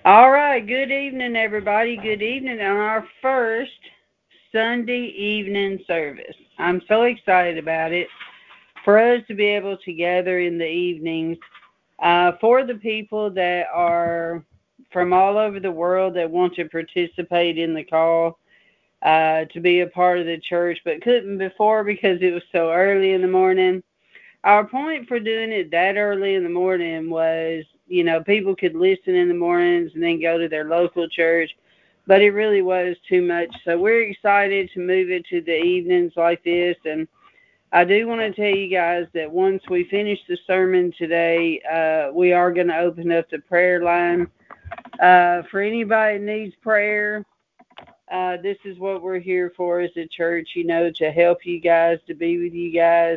All right, good evening, everybody. Good evening on our first Sunday evening service. I'm so excited about it for us to be able to gather in the evenings for the people that are from all over the world that want to participate in the call to be a part of the church but couldn't before because it was so early in the morning. Our point for doing it that early in the morning was, people could listen in the mornings and then go to their local church, but it really was too much. So we're excited to move it to the evenings like this. And I do want to tell you guys that once we finish the sermon today, we are going to open up the prayer line. For anybody that needs prayer, this is what we're here for as a church, to help you guys, to be with you guys.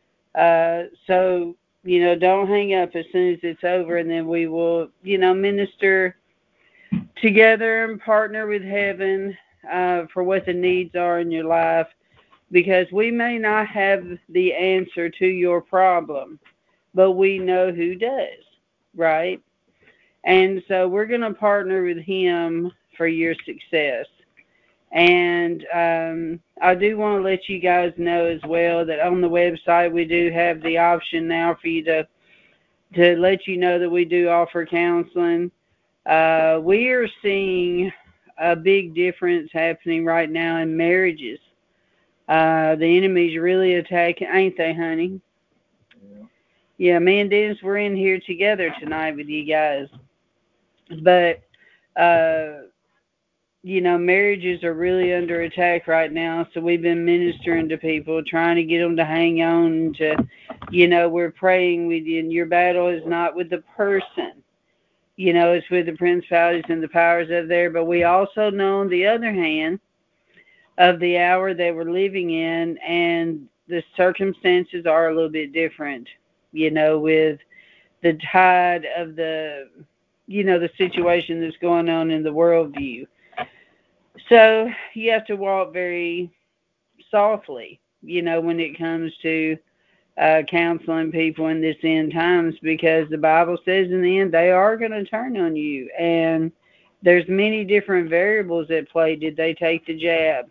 So, don't hang up as soon as it's over, and then we will, minister together and partner with heaven for what the needs are in your life, because we may not have the answer to your problem, but we know who does, right? And so we're going to partner with him for your success. And I do want to let you guys know as well that on the website we do have the option now for you to let you know that we do offer counseling. We are seeing a big difference happening right now in marriages. The enemy's really attacking, ain't they, honey? Yeah. Yeah, me and Dennis were in here together tonight with you guys. But uh, marriages are really under attack right now. So we've been ministering to people, trying to get them to hang on to, we're praying with you. And your battle is not with the person, it's with the principalities and the powers of there. But we also know, on the other hand, of the hour that we're living in, and the circumstances are a little bit different, with the tide of the situation that's going on in the worldview. So you have to walk very softly, when it comes to counseling people in this end times, because the Bible says in the end they are going to turn on you, and there's many different variables at play. Did they take the jab?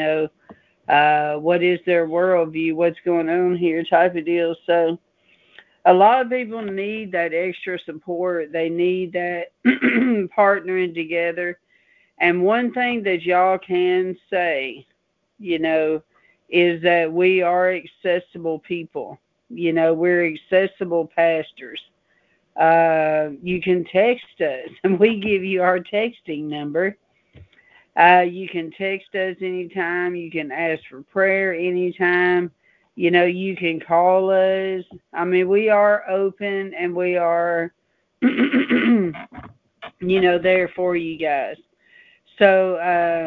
What is their worldview? What's going on here? Type of deal. So a lot of people need that extra support. They need that partnering together. And one thing that y'all can say, you know, is that we are accessible people. We're accessible pastors. You can text us, and we give you our texting number. You can text us anytime. You can ask for prayer anytime. You can call us. I mean, we are open, and we are, there for you guys. So,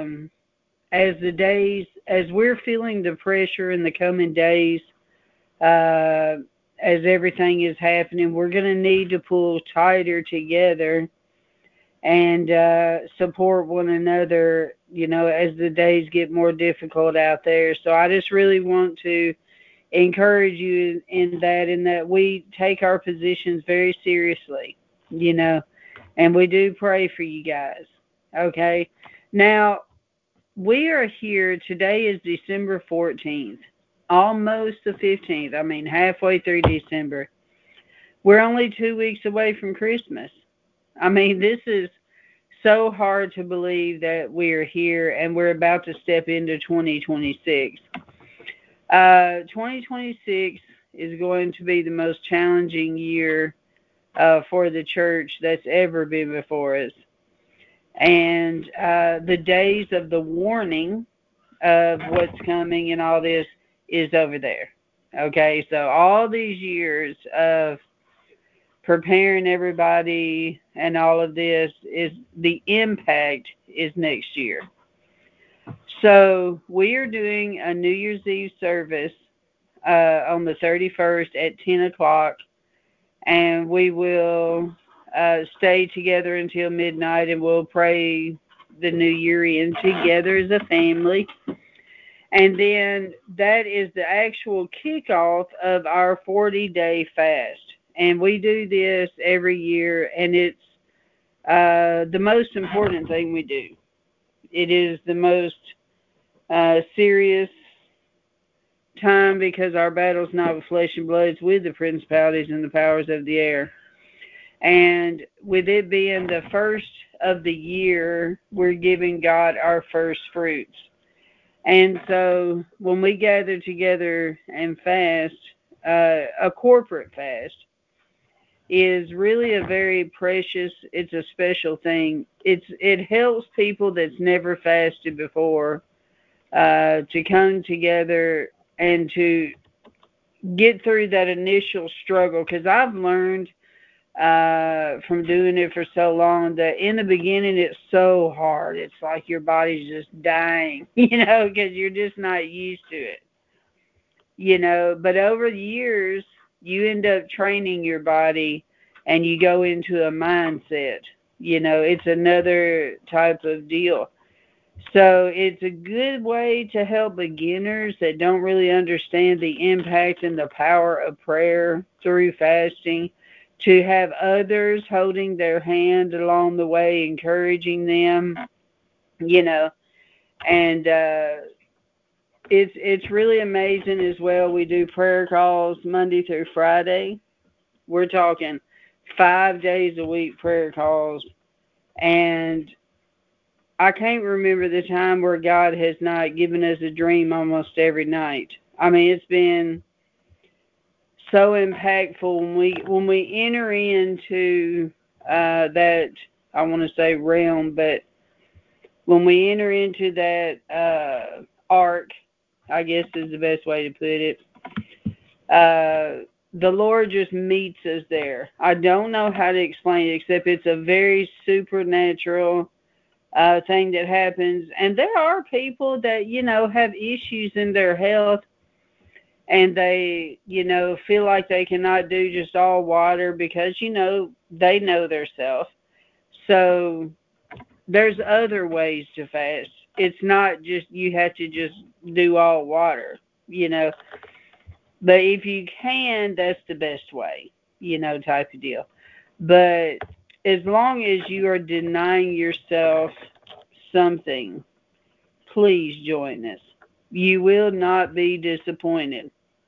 as we're feeling the pressure in the coming days, uh, as everything is happening, we're going to need to pull tighter together and support one another, as the days get more difficult out there. So I just really want to encourage you in that we take our positions very seriously, you know, and we do pray for you guys. Okay. Now, we are here. Today is December 14th, almost the 15th. I mean, halfway through December. We're only 2 weeks away from Christmas. I mean, this is so hard to believe that we're here and we're about to step into 2026. 2026 is going to be the most challenging year for the church that's ever been before us. And the days of the warning of what's coming and all this is over there. Okay, so all these years of preparing everybody and all of this, is the impact is next year. So we are doing a New Year's Eve service on the 31st at 10 o'clock, and we will stay together until midnight, and we'll pray the new year in together as a family. And then that is the actual kickoff of our 40-day fast. And we do this every year, and it's the most important thing we do. It is the most serious time because our battle's not with flesh and blood, it's with the principalities and the powers of the air. And with it being the first of the year, we're giving God our first fruits. And so when we gather together and fast, a corporate fast is really a very precious, it's a special thing. It helps people that's never fasted before to come together and to get through that initial struggle. Because I've learned from doing it for so long that in the beginning it's so hard. It's like your body's just dying, because you're just not used to it, But over the years, you end up training your body and you go into a mindset. It's another type of deal. So it's a good way to help beginners that don't really understand the impact and the power of prayer through fasting, to have others holding their hand along the way, encouraging them, and it's really amazing as well. We do prayer calls Monday through Friday. We're talking 5 days a week prayer calls, and I can't remember the time where God has not given us a dream almost every night. I mean, it's been so impactful when we enter into that, I want to say realm, but when we enter into that arc, I guess is the best way to put it. The Lord just meets us there. I don't know how to explain it, except it's a very supernatural thing that happens. And there are people that, have issues in their health, and they, feel like they cannot do just all water because, they know their self. So there's other ways to fast. It's not just you have to just do all water. But if you can, that's the best way, type of deal. But as long as you are denying yourself something, please join us. You will not be disappointed.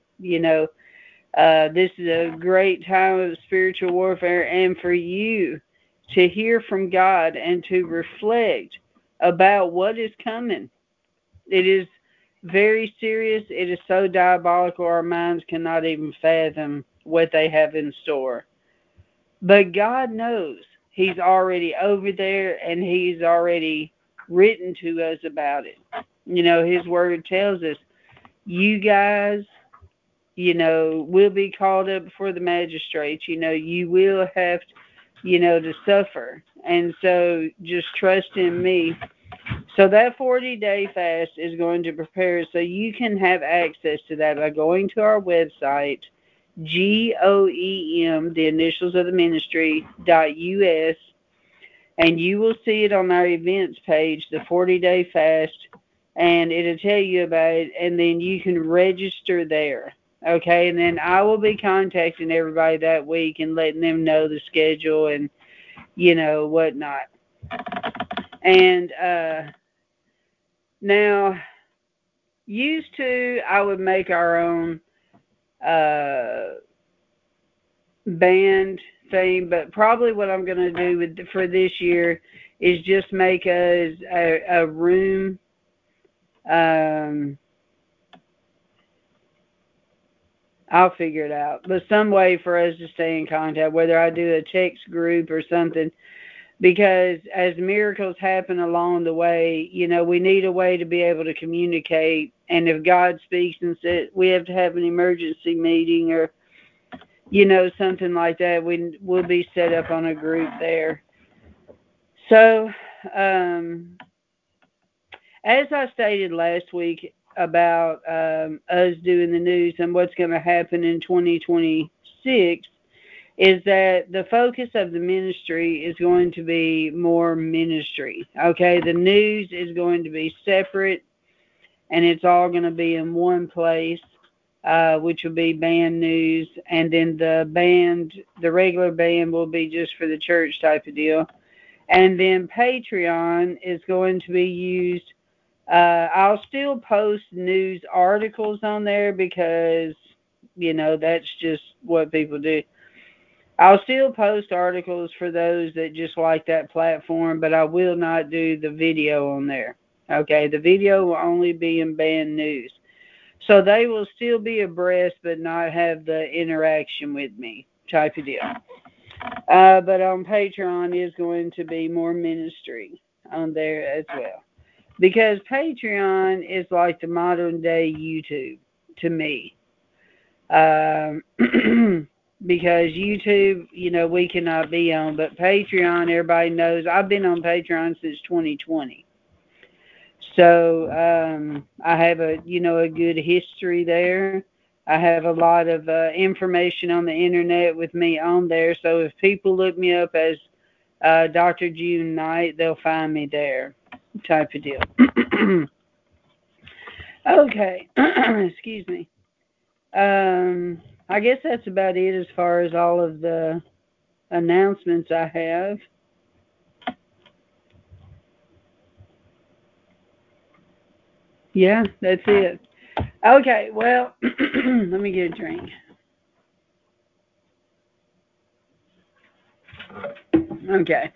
This is a great time of spiritual warfare, and for you to hear from God and to reflect about what is coming. It is very serious. It is so diabolical, our minds cannot even fathom what they have in store. But God knows. He's already over there, and He's already written to us about it. His word tells us, you guys, will be called up before the magistrates. You will have, to suffer. And so just trust in me. So that 40-day fast is going to prepare so you can have access to that by going to our website, GOEM, the initials of the ministry, .us, and you will see it on our events page, the 40-day fast, and it'll tell you about it, and then you can register there. Okay, and then I will be contacting everybody that week and letting them know the schedule and, whatnot. And now, used to, I would make our own band thing, but probably what I'm going to do for this year is just make us a room. I'll figure it out, but some way for us to stay in contact, whether I do a text group or something, because as miracles happen along the way, we need a way to be able to communicate. And if God speaks and says we have to have an emergency meeting or, something like that, we'll be set up on a group there. So, as I stated last week about us doing the news and what's going to happen in 2026, is that the focus of the ministry is going to be more ministry. Okay, the news is going to be separate, and it's all going to be in one place, which will be band news, and then the regular band will be just for the church type of deal. And then Patreon is going to be used. I'll still post news articles on there because, that's just what people do. I'll still post articles for those that just like that platform, but I will not do the video on there. Okay, the video will only be in band news. So they will still be abreast, but not have the interaction with me type of deal. But on Patreon is going to be more ministry on there as well. Because Patreon is like the modern day YouTube to me. Because YouTube, we cannot be on, but Patreon, everybody knows. I've been on Patreon since 2020. So I have a good history there. I have a lot of information on the internet with me on there. So if people look me up as Dr. June Knight, they'll find me there, type of deal. Okay, excuse me. I guess that's about it as far as all of the announcements I have. Yeah, that's it. Okay, well, let me get a drink. Okay.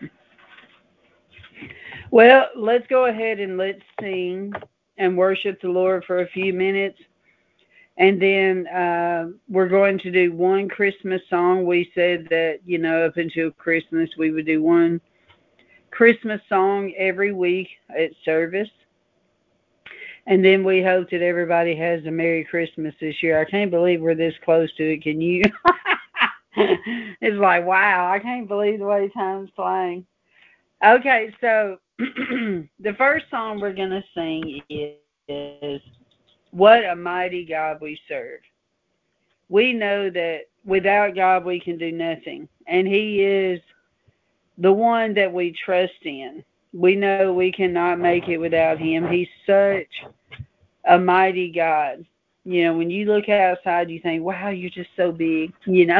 Well, let's go ahead and let's sing and worship the Lord for a few minutes. And then we're going to do one Christmas song. We said that, up until Christmas, we would do one Christmas song every week at service. And then we hope that everybody has a Merry Christmas this year. I can't believe we're this close to it. Can you? It's like, wow, I can't believe the way time's flying. Okay, so the first song we're going to sing is What a Mighty God We Serve. We know that without God we can do nothing. And He is the one that we trust in. We know we cannot make it without Him. He's such a mighty God. When you look outside, you think, wow, you're just so big,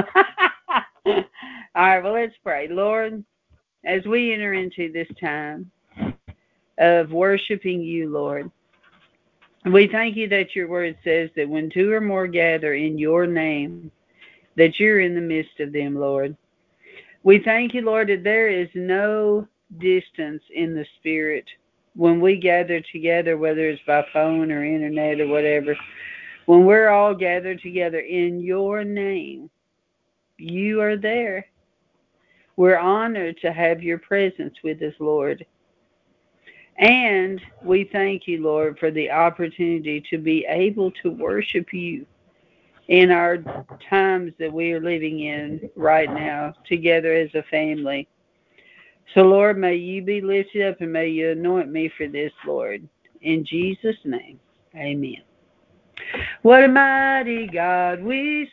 All right, well, let's pray. Lord, as we enter into this time of worshiping you, Lord, we thank you that your word says that when two or more gather in your name, that you're in the midst of them, Lord. We thank you, Lord, that there is no distance in the spirit when we gather together, whether it's by phone or internet or whatever. When we're all gathered together in your name, you are there. We're honored to have your presence with us, Lord. And we thank you, Lord, for the opportunity to be able to worship you in our times that we are living in right now, together as a family. So, Lord, may you be lifted up and may you anoint me for this, Lord. In Jesus' name, amen. What a mighty God we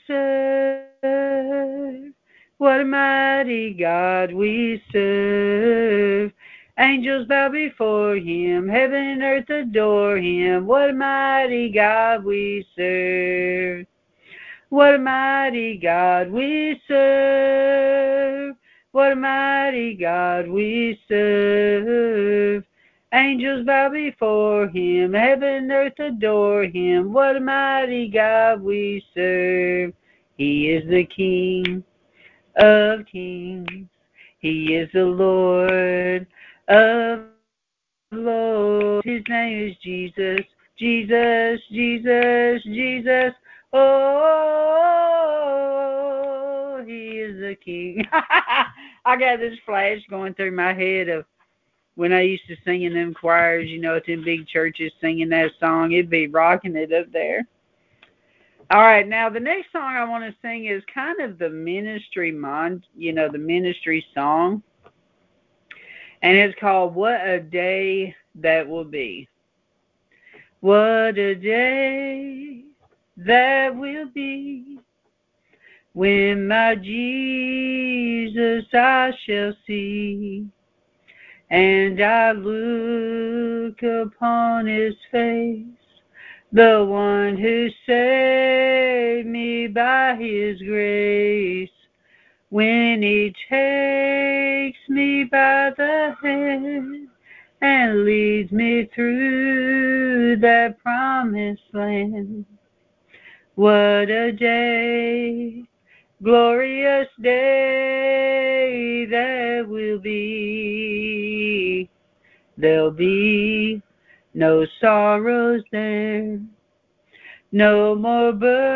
serve. What a mighty God we serve. Angels bow before him. Heaven and earth adore him. What a mighty God we serve. What a mighty God we serve. What a mighty God we serve. Angels bow before him. Heaven and earth adore him. What a mighty God we serve. He is the King of kings. He is the Lord of lords. His name is Jesus. Jesus, Jesus, Jesus. Oh, he is the King. I got this flash going through my head of when I used to sing in them choirs, at them big churches singing that song. It'd be rocking it up there. All right, now the next song I want to sing is kind of the ministry the ministry song. And it's called What a Day That Will Be. What a day that will be when my Jesus I shall see, and I look upon his face, the one who saved me by his grace. when he takes me by the hand and leads me through that promised land. What a day, glorious day that will be. There'll be no sorrows there, no more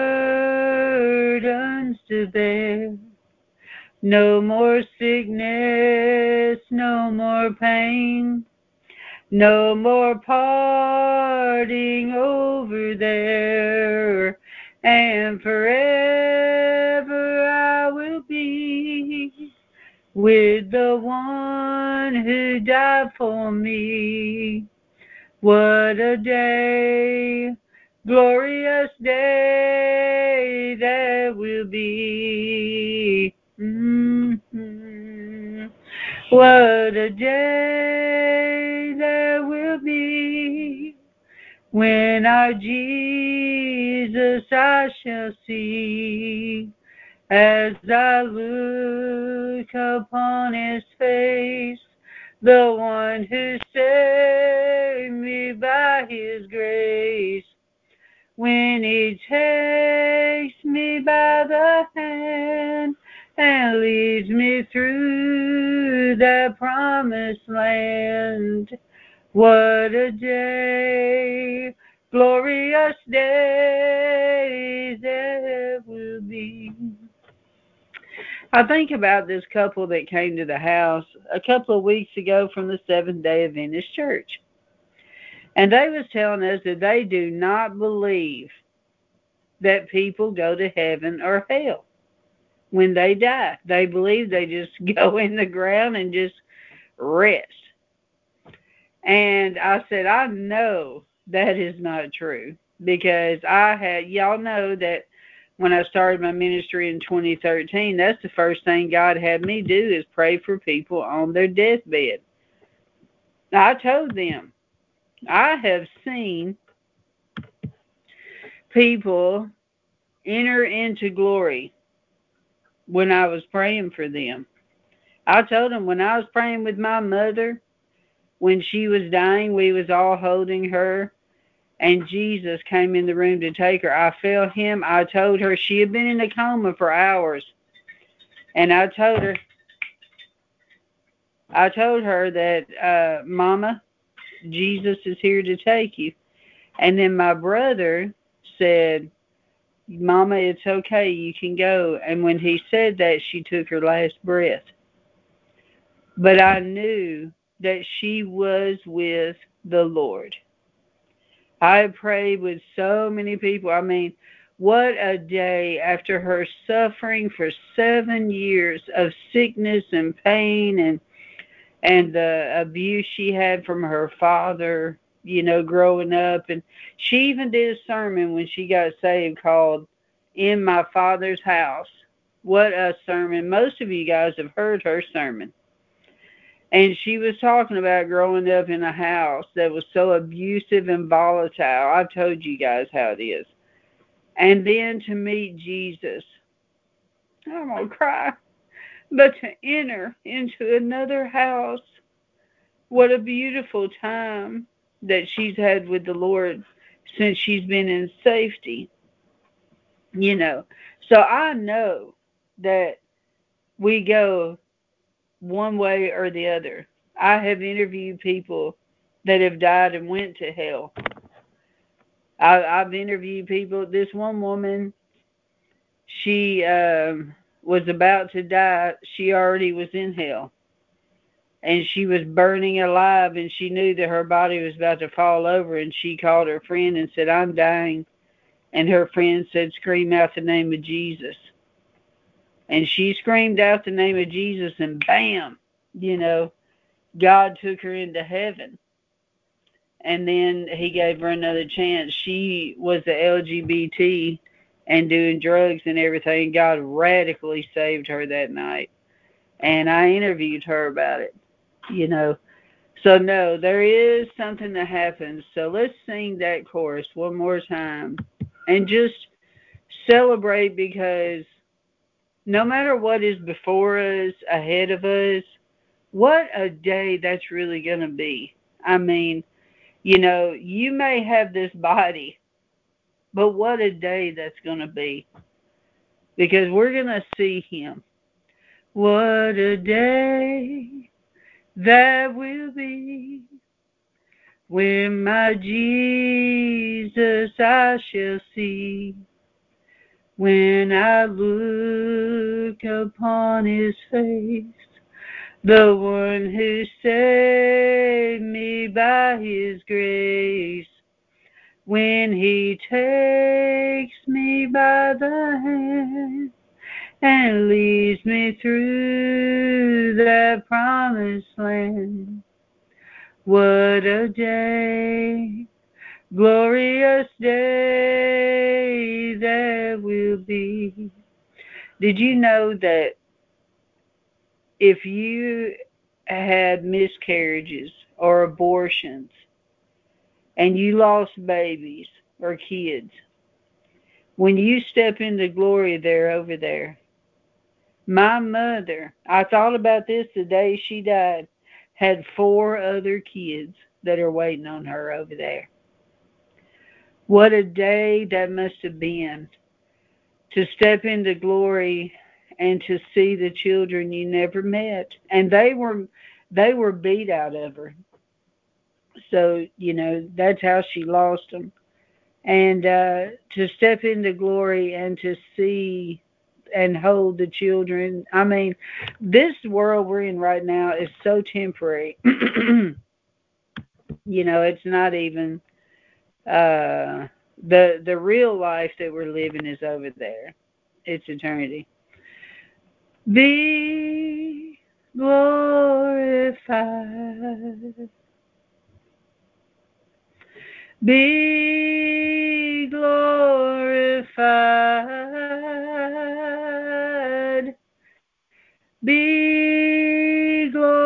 burdens to bear, no more sickness, no more pain, no more parting over there, and forever I will be with the one who died for me. What a day, glorious day that will be. Mm-hmm. What a day that will be when our Jesus I shall see. As I look upon his face, the one who saved me by his grace, when he takes me by the hand and leads me through that promised land. What a day, glorious day that will be. I think about this couple that came to the house a couple of weeks ago from the Seventh-day Adventist Church. And they was telling us that they do not believe that people go to heaven or hell when they die. They believe they just go in the ground and just rest. And I said, I know that is not true, because y'all know that when I started my ministry in 2013, that's the first thing God had me do is pray for people on their deathbed. I told them, I have seen people enter into glory when I was praying for them. I told them when I was praying with my mother, when she was dying, we was all holding her, and Jesus came in the room to take her. I felt him. I told her she had been in a coma for hours. And I told her that, Mama, Jesus is here to take you. And then my brother said, Mama, it's okay, you can go. And when he said that, she took her last breath. But I knew that she was with the Lord. I prayed with so many people. I mean, what a day after her suffering for 7 years of sickness and pain and the abuse she had from her father, growing up. And she even did a sermon when she got saved called In My Father's House. What a sermon. Most of you guys have heard her sermon. And she was talking about growing up in a house that was so abusive and volatile. I've told you guys how it is. And then to meet Jesus. I'm going to cry. But to enter into another house, what a beautiful time that she's had with the Lord since she's been in safety. So I know that we go one way or the other. I have interviewed people that have died and went to hell. I've interviewed people. This one woman, she was about to die. She already was in hell. And she was burning alive, and she knew that her body was about to fall over, and she called her friend and said, I'm dying. And her friend said, scream out the name of Jesus. And she screamed out the name of Jesus, and bam, God took her into heaven. And then he gave her another chance. She was the LGBT and doing drugs and everything. God radically saved her that night. And I interviewed her about it, So, no, there is something that happens. So let's sing that chorus one more time and just celebrate, because no matter what is before us, ahead of us, what a day that's really going to be. I mean, you may have this body, but what a day that's going to be because we're going to see him. What a day that will be when my Jesus I shall see. When I look upon his face, the one who saved me by his grace, when he takes me by the hand and leads me through that promised land. What a day, glorious day that will be. Did you know that if you had miscarriages or abortions and you lost babies or kids, when you step into glory there over there, my mother, I thought about this the day she died, had 4 other kids that are waiting on her over there. What a day that must have been to step into glory and to see the children you never met. And they were beat out of her. So, that's how she lost them. And to step into glory and to see and hold the children. I mean, this world we're in right now is so temporary. It's not even the real life that we're living is over there. It's eternity. Be glorified. Be glorified. Be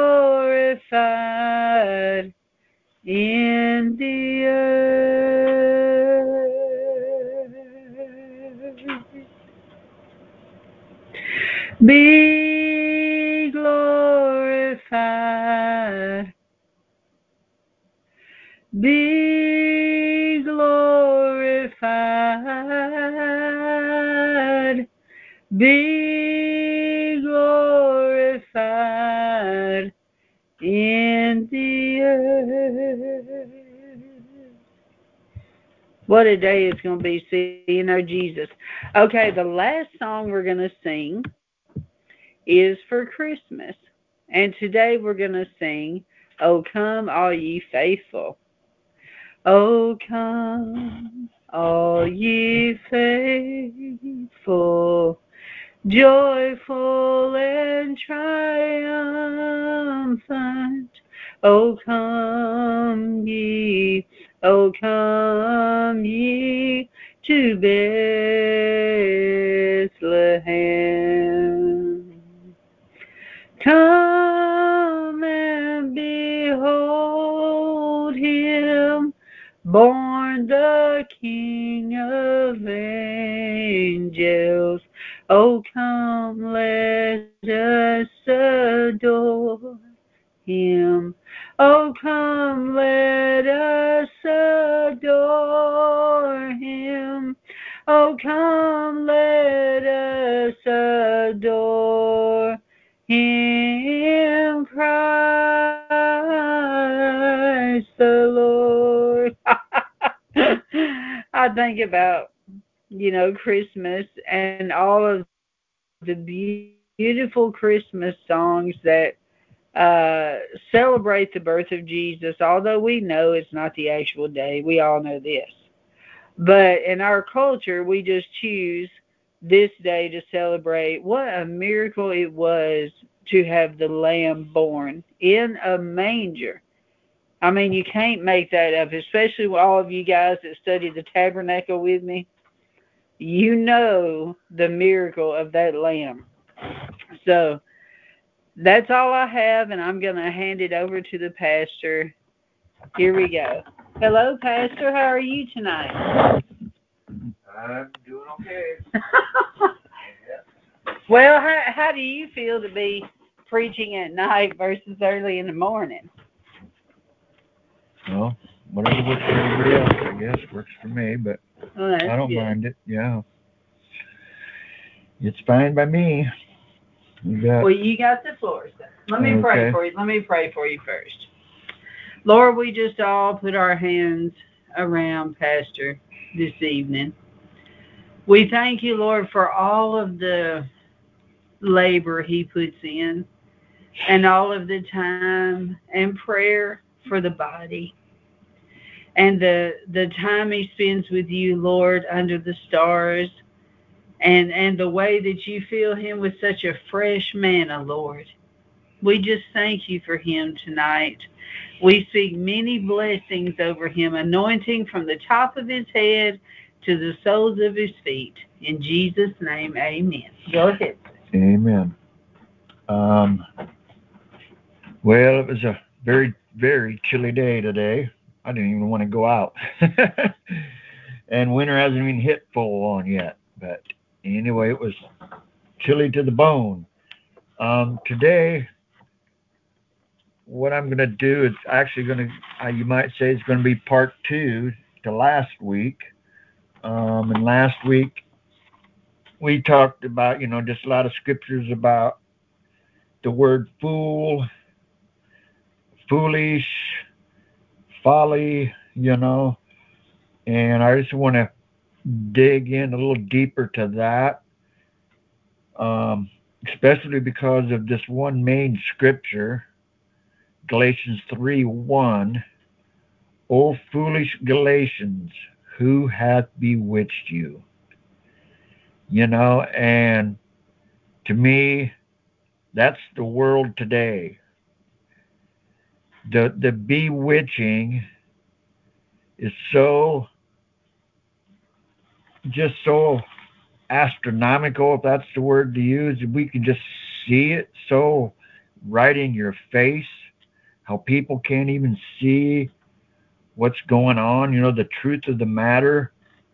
glorified in the earth. Be glorified. Be glorified. Be glorified in the earth. What a day it's going to be seeing our Jesus. Okay, the last song we're going to sing is for Christmas. And today we're going to sing, "O come all ye faithful." O come all ye faithful, joyful and triumphant. O come ye, O come ye to Bethlehem. Come and behold him, born the King of angels. Oh, come, let us adore him. Oh, come, let us adore him. Oh, come, let us adore him, Christ the Lord. I think about, Christmas and all of the beautiful Christmas songs that celebrate the birth of Jesus, although we know it's not the actual day. We all know this. But in our culture, we just choose this day to celebrate what a miracle it was to have the lamb born in a manger. I mean, you can't make that up, especially with all of you guys that study the tabernacle with me. You know the miracle of that lamb. So that's all I have, and I'm going to hand it over to the pastor. Here we go. Hello, Pastor. How are you tonight? I'm doing okay. Well, how do you feel to be preaching at night versus early in the morning? Well, whatever works for everybody else, I guess, works for me, but Oh, I that's don't good. mind it. Yeah, it's fine by me. You got Well, you got the floor, sir. Let me pray okay. for you. Let me pray for you first. Lord, we just all put our hands around Pastor this evening. We thank you, Lord, for all of the labor he puts in and all of the time and prayer for the body and the time he spends with you, Lord, under the stars and the way that you fill him with such a fresh manna, Lord. We just thank you for him tonight. We speak many blessings over him, anointing from the top of his head to the soles of his feet. In Jesus' name, amen. Go ahead. Amen. Um, well, it was a very, very chilly day today. I didn't even want to go out. And winter hasn't even hit full on yet. But anyway, it was chilly to the bone. Today, what I'm going to do is actually going to, you might say it's going to be part two to last week. And last week, we talked about, just a lot of scriptures about the word fool, foolish, folly, and I just want to dig in a little deeper to that, especially because of this one main scripture, Galatians 3:1. O foolish Galatians, who hath bewitched you? And to me, that's the world today. The bewitching is so astronomical, if that's the word to use. We can just see it so right in your face, how people can't even see what's going on, the truth of the matter.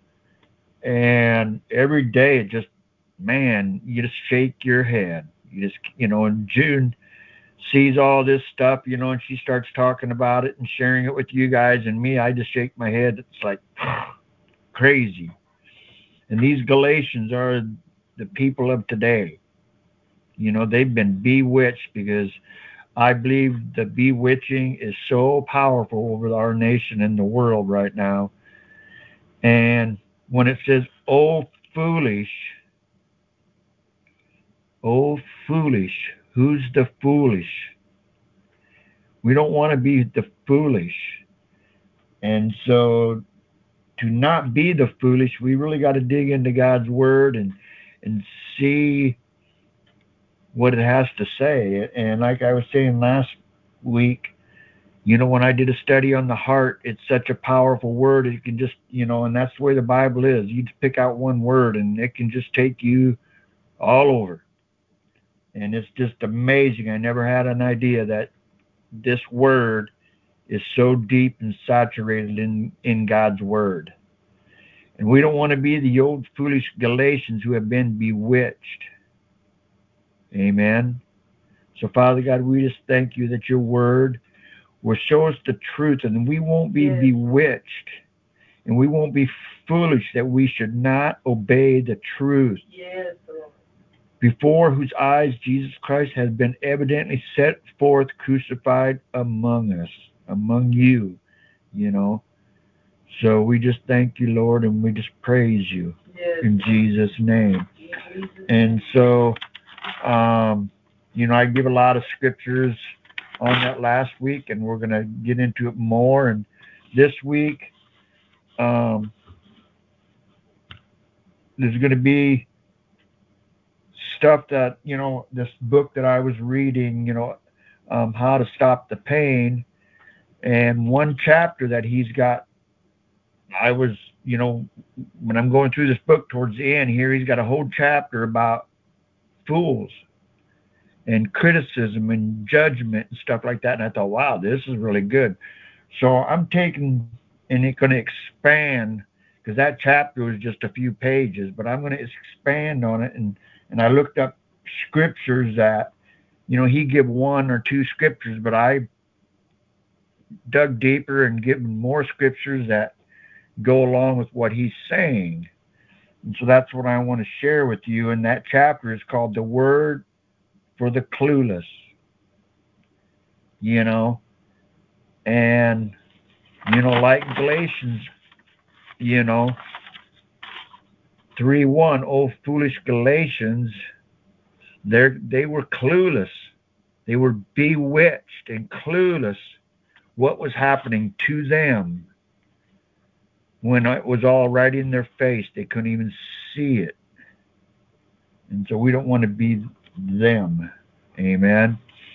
And every day it just, man, you just shake your head. You just, and June sees all this stuff, and she starts talking about it and sharing it with you guys and me. I just shake my head. It's like crazy. And these Galatians are the people of today. They've been bewitched, because I believe the bewitching is so powerful over our nation and the world right now. And when it says, foolish, oh, foolish, who's the foolish? We don't want to be the foolish. And so, to not be the foolish, we really got to dig into God's word and see what it has to say. And like I was saying last week, when I did a study on the heart, it's such a powerful word. It can just, and that's the way the Bible is. You just pick out one word and it can just take you all over. And it's just amazing. I never had an idea that this word is so deep and saturated in God's word. And we don't want to be the old foolish Galatians who have been bewitched. Amen. So, Father God, we just thank you that your word will show us the truth, and we won't be Yes. bewitched, and we won't be foolish, that we should not obey the truth, Yes, Lord. before whose eyes Jesus Christ has been evidently set forth crucified among us, among you, you know. So we just thank you, Lord, and we just praise you Yes, in Lord. Jesus' name. In Jesus' And name. so, um, I give a lot of scriptures on that last week, and we're going to get into it more. And this week, um, there's going to be stuff that, this book that I was reading, How to Stop the Pain. And one chapter that he's got, I was, when I'm going through this book towards the end here, he's got a whole chapter about fools and criticism and judgment and stuff like that. And I thought, wow, this is really good. So I'm taking and it's going to expand, because that chapter was just a few pages, but I'm going to expand on it. And I looked up scriptures that, he give one or two scriptures, but I dug deeper and given more scriptures that go along with what he's saying. And so that's what I want to share with you. And that chapter is called The Word for the Clueless. And, like Galatians, 3:1, oh foolish Galatians, they were clueless. They were bewitched and clueless what was happening to them when it was all right in their face. They couldn't even see it. And so we don't want to be them. Amen.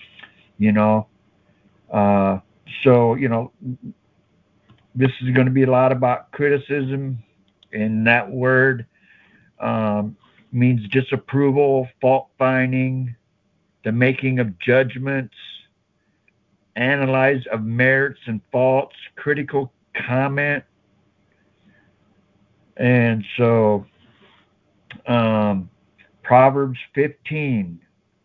So, this is going to be a lot about criticism, and that word means disapproval, fault finding, the making of judgments, analyze of merits and faults, critical comment. And so, Proverbs 15,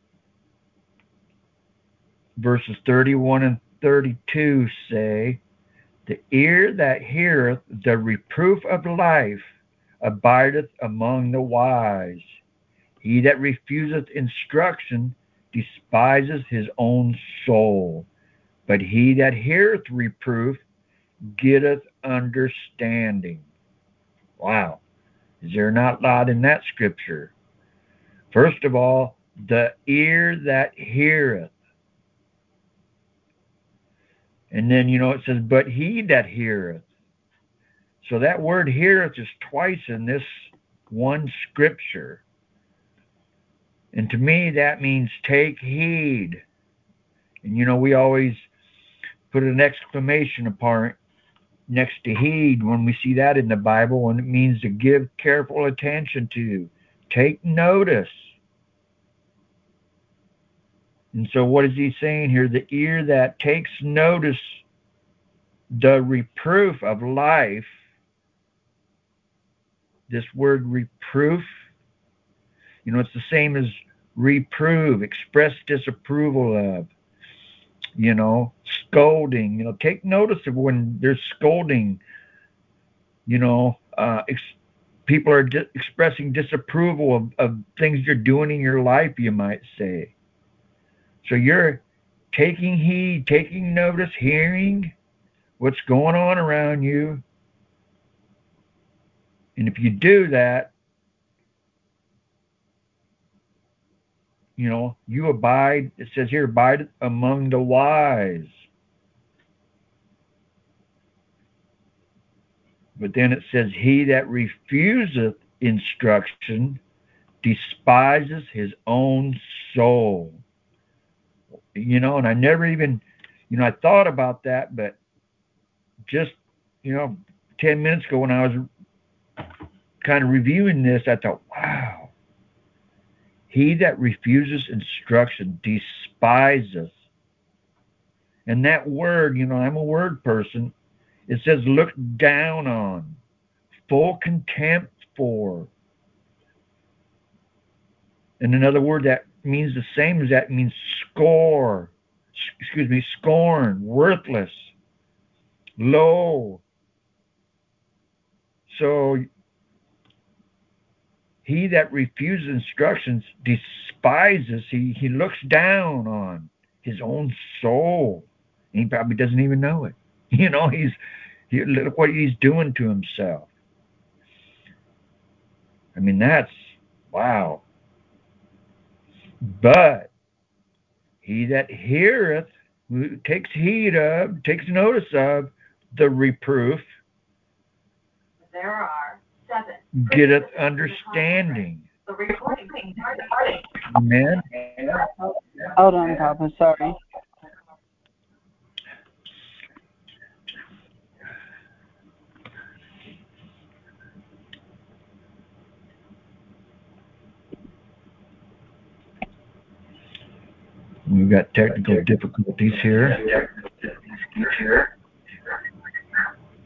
verses 31 and 32 say, the ear that heareth the reproof of life abideth among the wise. He that refuseth instruction despises his own soul. But he that heareth reproof getteth understanding. Wow. Is there not a lot in that scripture? First of all, the ear that heareth. And then, it says, but he that heareth. So that word heareth is twice in this one scripture. And to me, that means take heed. And, we always put an exclamation point next to heed when we see that in the Bible, and it means to give careful attention to, take notice. And so what is he saying here? The ear that takes notice the reproof of life. This word reproof, it's the same as reprove, express disapproval of, scolding. Take notice of when there's scolding, people are expressing disapproval of things you're doing in your life, you might say. So you're taking heed, taking notice, hearing what's going on around you. And if you do that, you abide, it says here, abide among the wise. But then it says, he that refuseth instruction despises his own soul. And I never even, I thought about that, but just, 10 minutes ago when I was kind of reviewing this, I thought, wow, he that refuses instruction despises. And that word, I'm a word person. It says look down on, full contempt for. And another word that means the same as that means scorn, worthless, low. So he that refuses instructions despises, he looks down on his own soul. He probably doesn't even know it. Look what he's doing to himself. I mean, that's, wow. But he that heareth, who takes heed of, takes notice of the reproof, there are 7. Getteth understanding. The recording started. Amen. Hold on, Papa. Sorry. We've got technical difficulties here.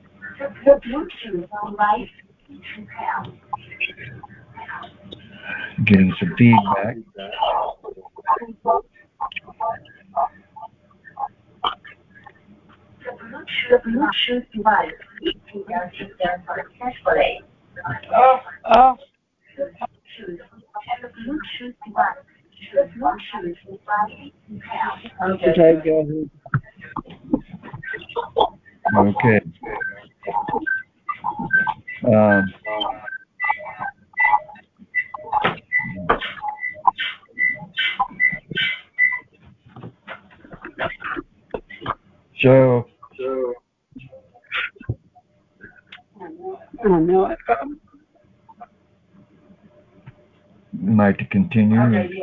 The Bluetooth on life. Getting some feedback. The Bluetooth device is connected successfully. Oh, Choose the Bluetooth device. The Bluetooth device now. okay, go ahead. Okay. Um, so, I know it. like to continue.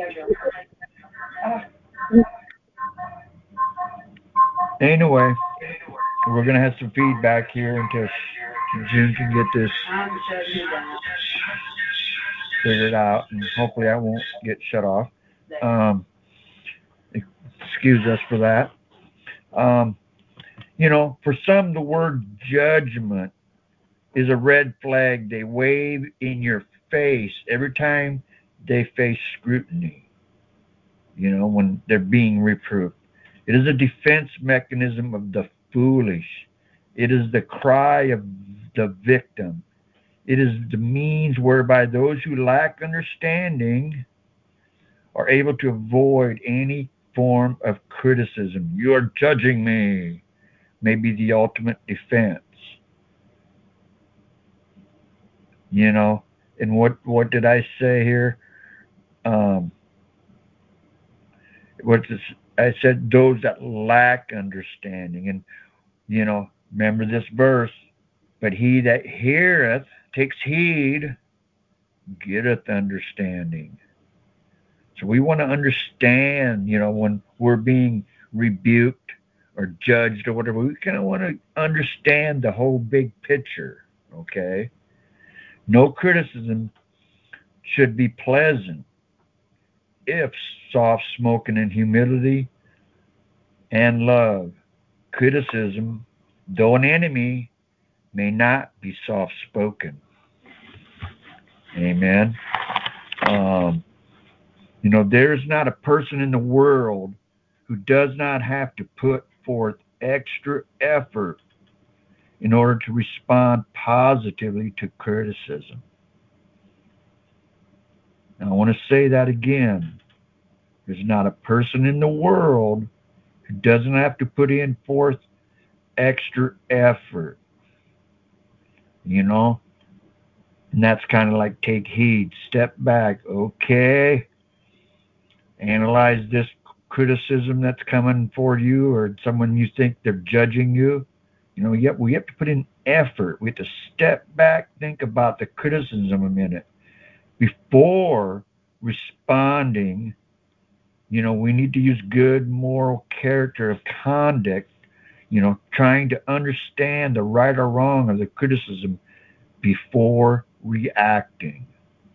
Anyway, we're gonna have some feedback here until June can get this I'm shutting it down. figured out, and hopefully I won't get shut off. Um, excuse us for that. Um, for some, the word judgment is a red flag they wave in your face every time they face scrutiny, when they're being reproved. It is a defense mechanism of the foolish. It is the cry of the victim. It is the means whereby those who lack understanding are able to avoid any form of criticism. You are judging me, may be the ultimate defense. And what did I say here? Um, I said those that lack understanding, and remember this verse. But he that heareth, takes heed, getteth understanding. So we want to understand, when we're being rebuked or judged or whatever, we kind of want to understand the whole big picture, okay? No criticism should be pleasant if soft spoken in humility and love. Criticism, though an enemy, may not be soft spoken. Amen. Um, there's not a person in the world who does not have to put forth extra effort in order to respond positively to criticism. And I want to say that again. There's not a person in the world who doesn't have to put in forth extra effort, you know? And that's kind of like take heed, step back, okay? Analyze this criticism that's coming for you or someone you think they're judging you. We have to put in effort. We have to step back, think about the criticism a minute before responding. We need to use good moral character of conduct, trying to understand the right or wrong of the criticism before reacting.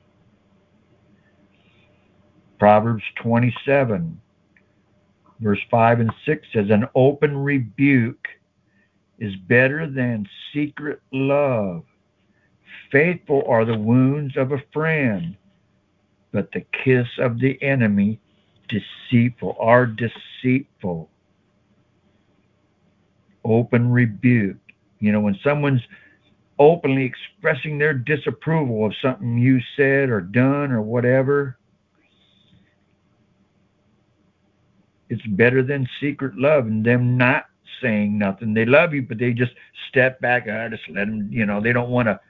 Proverbs 27, verse 5 and 6 says, an open rebuke is better than secret love. Faithful are the wounds of a friend, but the kiss of the enemy are deceitful. Open rebuke. When someone's openly expressing their disapproval of something you said or done or whatever, it's better than secret love and them not saying nothing. They love you, but they just step back. Just let them, they don't want to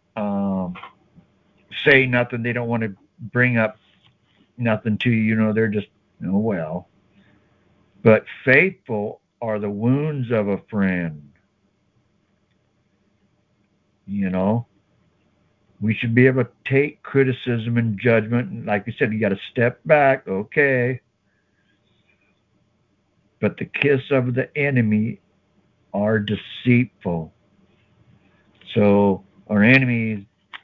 say nothing. They don't want to bring up nothing to you. They're just, oh, well. But faithful are the wounds of a friend. We should be able to take criticism and judgment. And like I said, you got to step back, okay. But the kiss of the enemy are deceitful. So our enemy,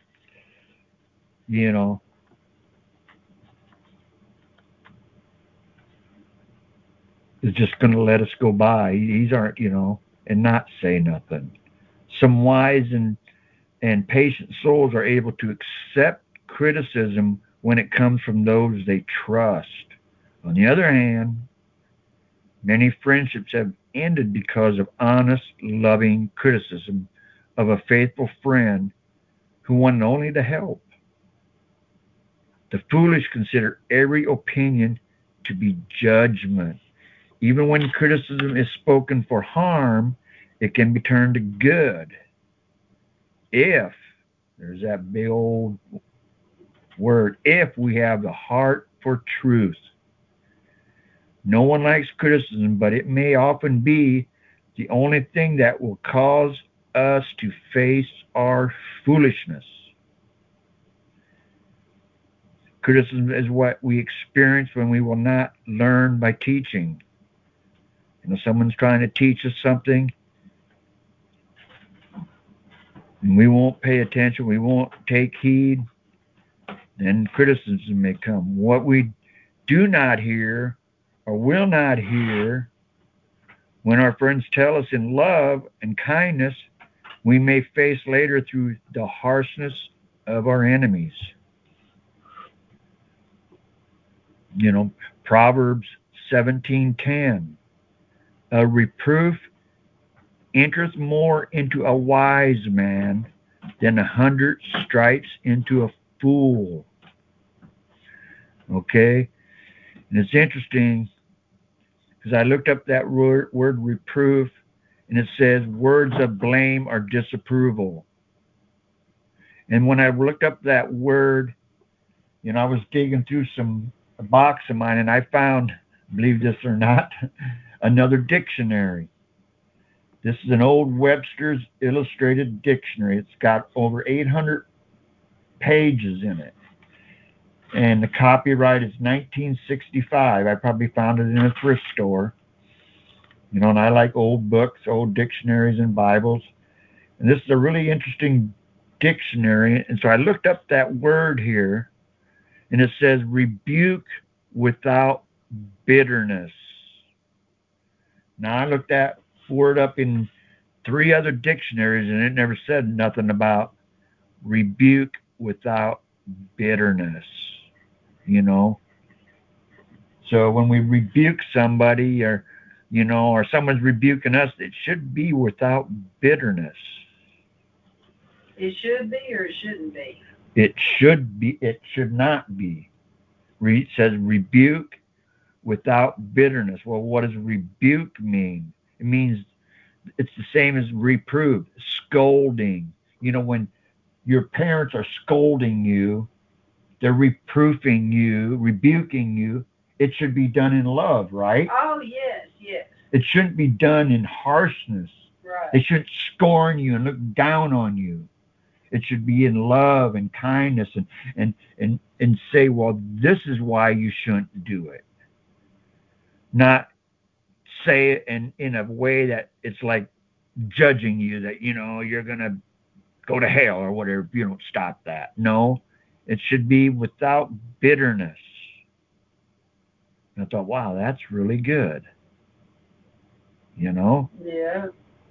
is just going to let us go by. He's aren't, and not say nothing. Some wise and patient souls are able to accept criticism when it comes from those they trust. On the other hand, many friendships have ended because of honest, loving criticism of a faithful friend who wanted only to help. The foolish consider every opinion to be judgment. Even when criticism is spoken for harm, it can be turned to good if, there's that big old word, if we have the heart for truth. No one likes criticism, but it may often be the only thing that will cause us to face our foolishness. Criticism is what we experience when we will not learn by teaching. Someone's trying to teach us something, and we won't pay attention, we won't take heed, then criticism may come. What we do not hear or will not hear when our friends tell us in love and kindness, we may face later through the harshness of our enemies. Proverbs 17:10. A reproof entereth more into a wise man than 100 stripes into a fool. Okay? And it's interesting because I looked up that word reproof, and it says words of blame or disapproval. And when I looked up that word, I was digging through a box of mine, and I found, believe this or not, another dictionary. This is an old Webster's Illustrated Dictionary. It's got over 800 pages in it. And the copyright is 1965. I probably found it in a thrift store. And I like old books, old dictionaries and Bibles. And this is a really interesting dictionary. And so I looked up that word here, and it says rebuke without bitterness. Now I looked that word up in 3 other dictionaries, and it never said nothing about rebuke without bitterness. So when we rebuke somebody, or someone's rebuking us, it should be without bitterness. It should be, or it shouldn't be? It should be. It should not be. It says rebuke without bitterness. Well, what does rebuke mean? It means it's the same as reprove, scolding. When your parents are scolding you, they're reproofing you, rebuking you. It should be done in love, right? Oh, yes, yes. It shouldn't be done in harshness. Right. They shouldn't scorn you and look down on you. It should be in love and kindness and say, well, this is why you shouldn't do it. Not say it in a way that it's like judging you, that, you're going to go to hell or whatever if you don't stop that. No, it should be without bitterness. And I thought, wow, that's really good. Yeah.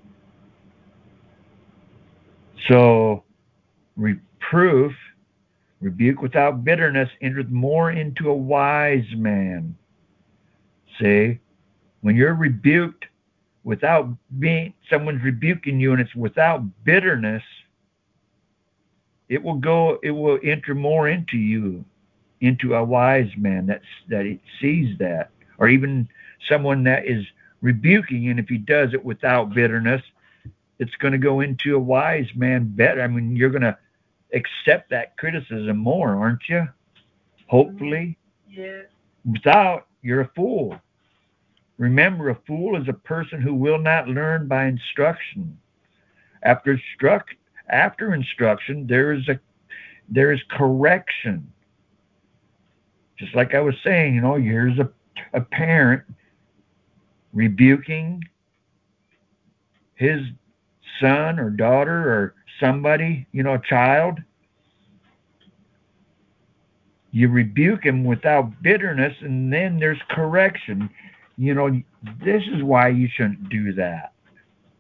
So reproof, rebuke without bitterness, entereth more into a wise man. See, when you're rebuked without someone's rebuking you and it's without bitterness, it will enter more into you, into a wise man that it sees that. Or even someone that is rebuking, and if he does it without bitterness, it's going to go into a wise man better. I mean, you're going to accept that criticism more, aren't you? Hopefully. Yeah. Without, you're a fool. Remember, a fool is a person who will not learn by instruction. After instruction, there is correction. Just like I was saying, here's a parent rebuking his son or daughter or somebody, a child. You rebuke him without bitterness, and then there's correction. This is why you shouldn't do that.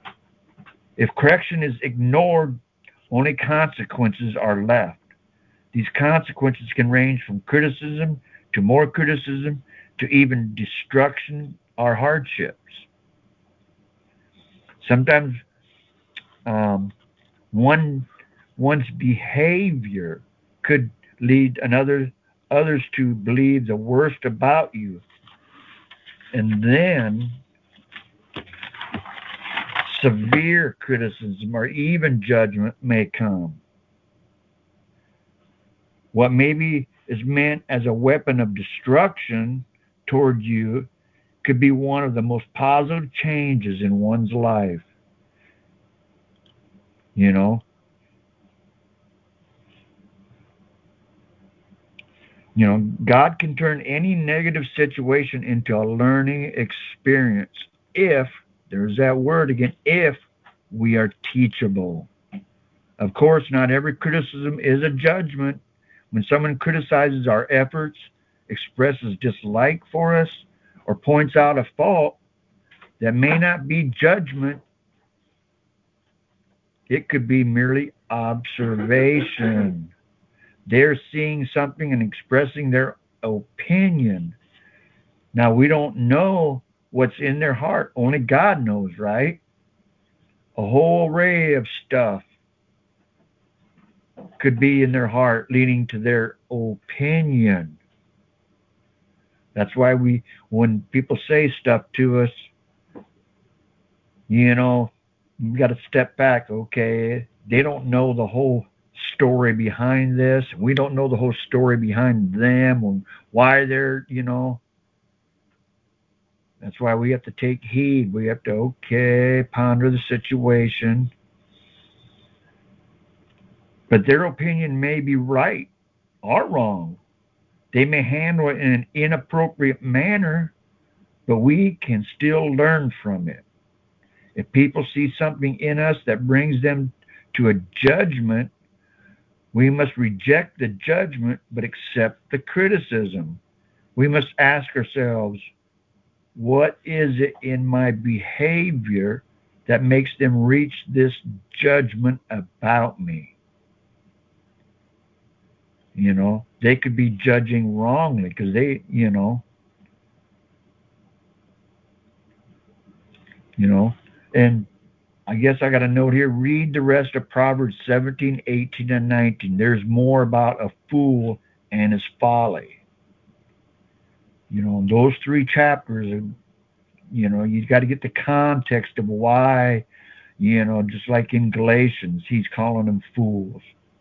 If correction is ignored, only consequences are left. These consequences can range from criticism to more criticism to even destruction or hardships. Sometimes um, one one's behavior could lead others to believe the worst about you, and then severe criticism or even judgment may come. What maybe is meant as a weapon of destruction toward you could be one of the most positive changes in one's life. You know, God can turn any negative situation into a learning experience if, there's that word again, if we are teachable. Of course, not every criticism is a judgment. When someone criticizes our efforts, expresses dislike for us, or points out a fault that may not be judgment, it could be merely observation. They're seeing something and expressing their opinion. Now, we don't know what's in their heart. Only God knows, right? A whole array of stuff could be in their heart leading to their opinion. That's why when people say stuff to us, we got to step back. Okay, they don't know the whole story behind this. We don't know the whole story behind them and why they're. That's why we have to take heed. We have to, ponder the situation. But their opinion may be right or wrong. They may handle it in an inappropriate manner, but we can still learn from it. If people see something in us that brings them to a judgment, we must reject the judgment but accept the criticism. We must ask ourselves, what is it in my behavior that makes them reach this judgment about me? They could be judging wrongly because and I guess I got a note here. Read the rest of Proverbs 17, 18, and 19. There's more about a fool and his folly. Those three chapters, you've got to get the context of why, just like in Galatians, he's calling them fools.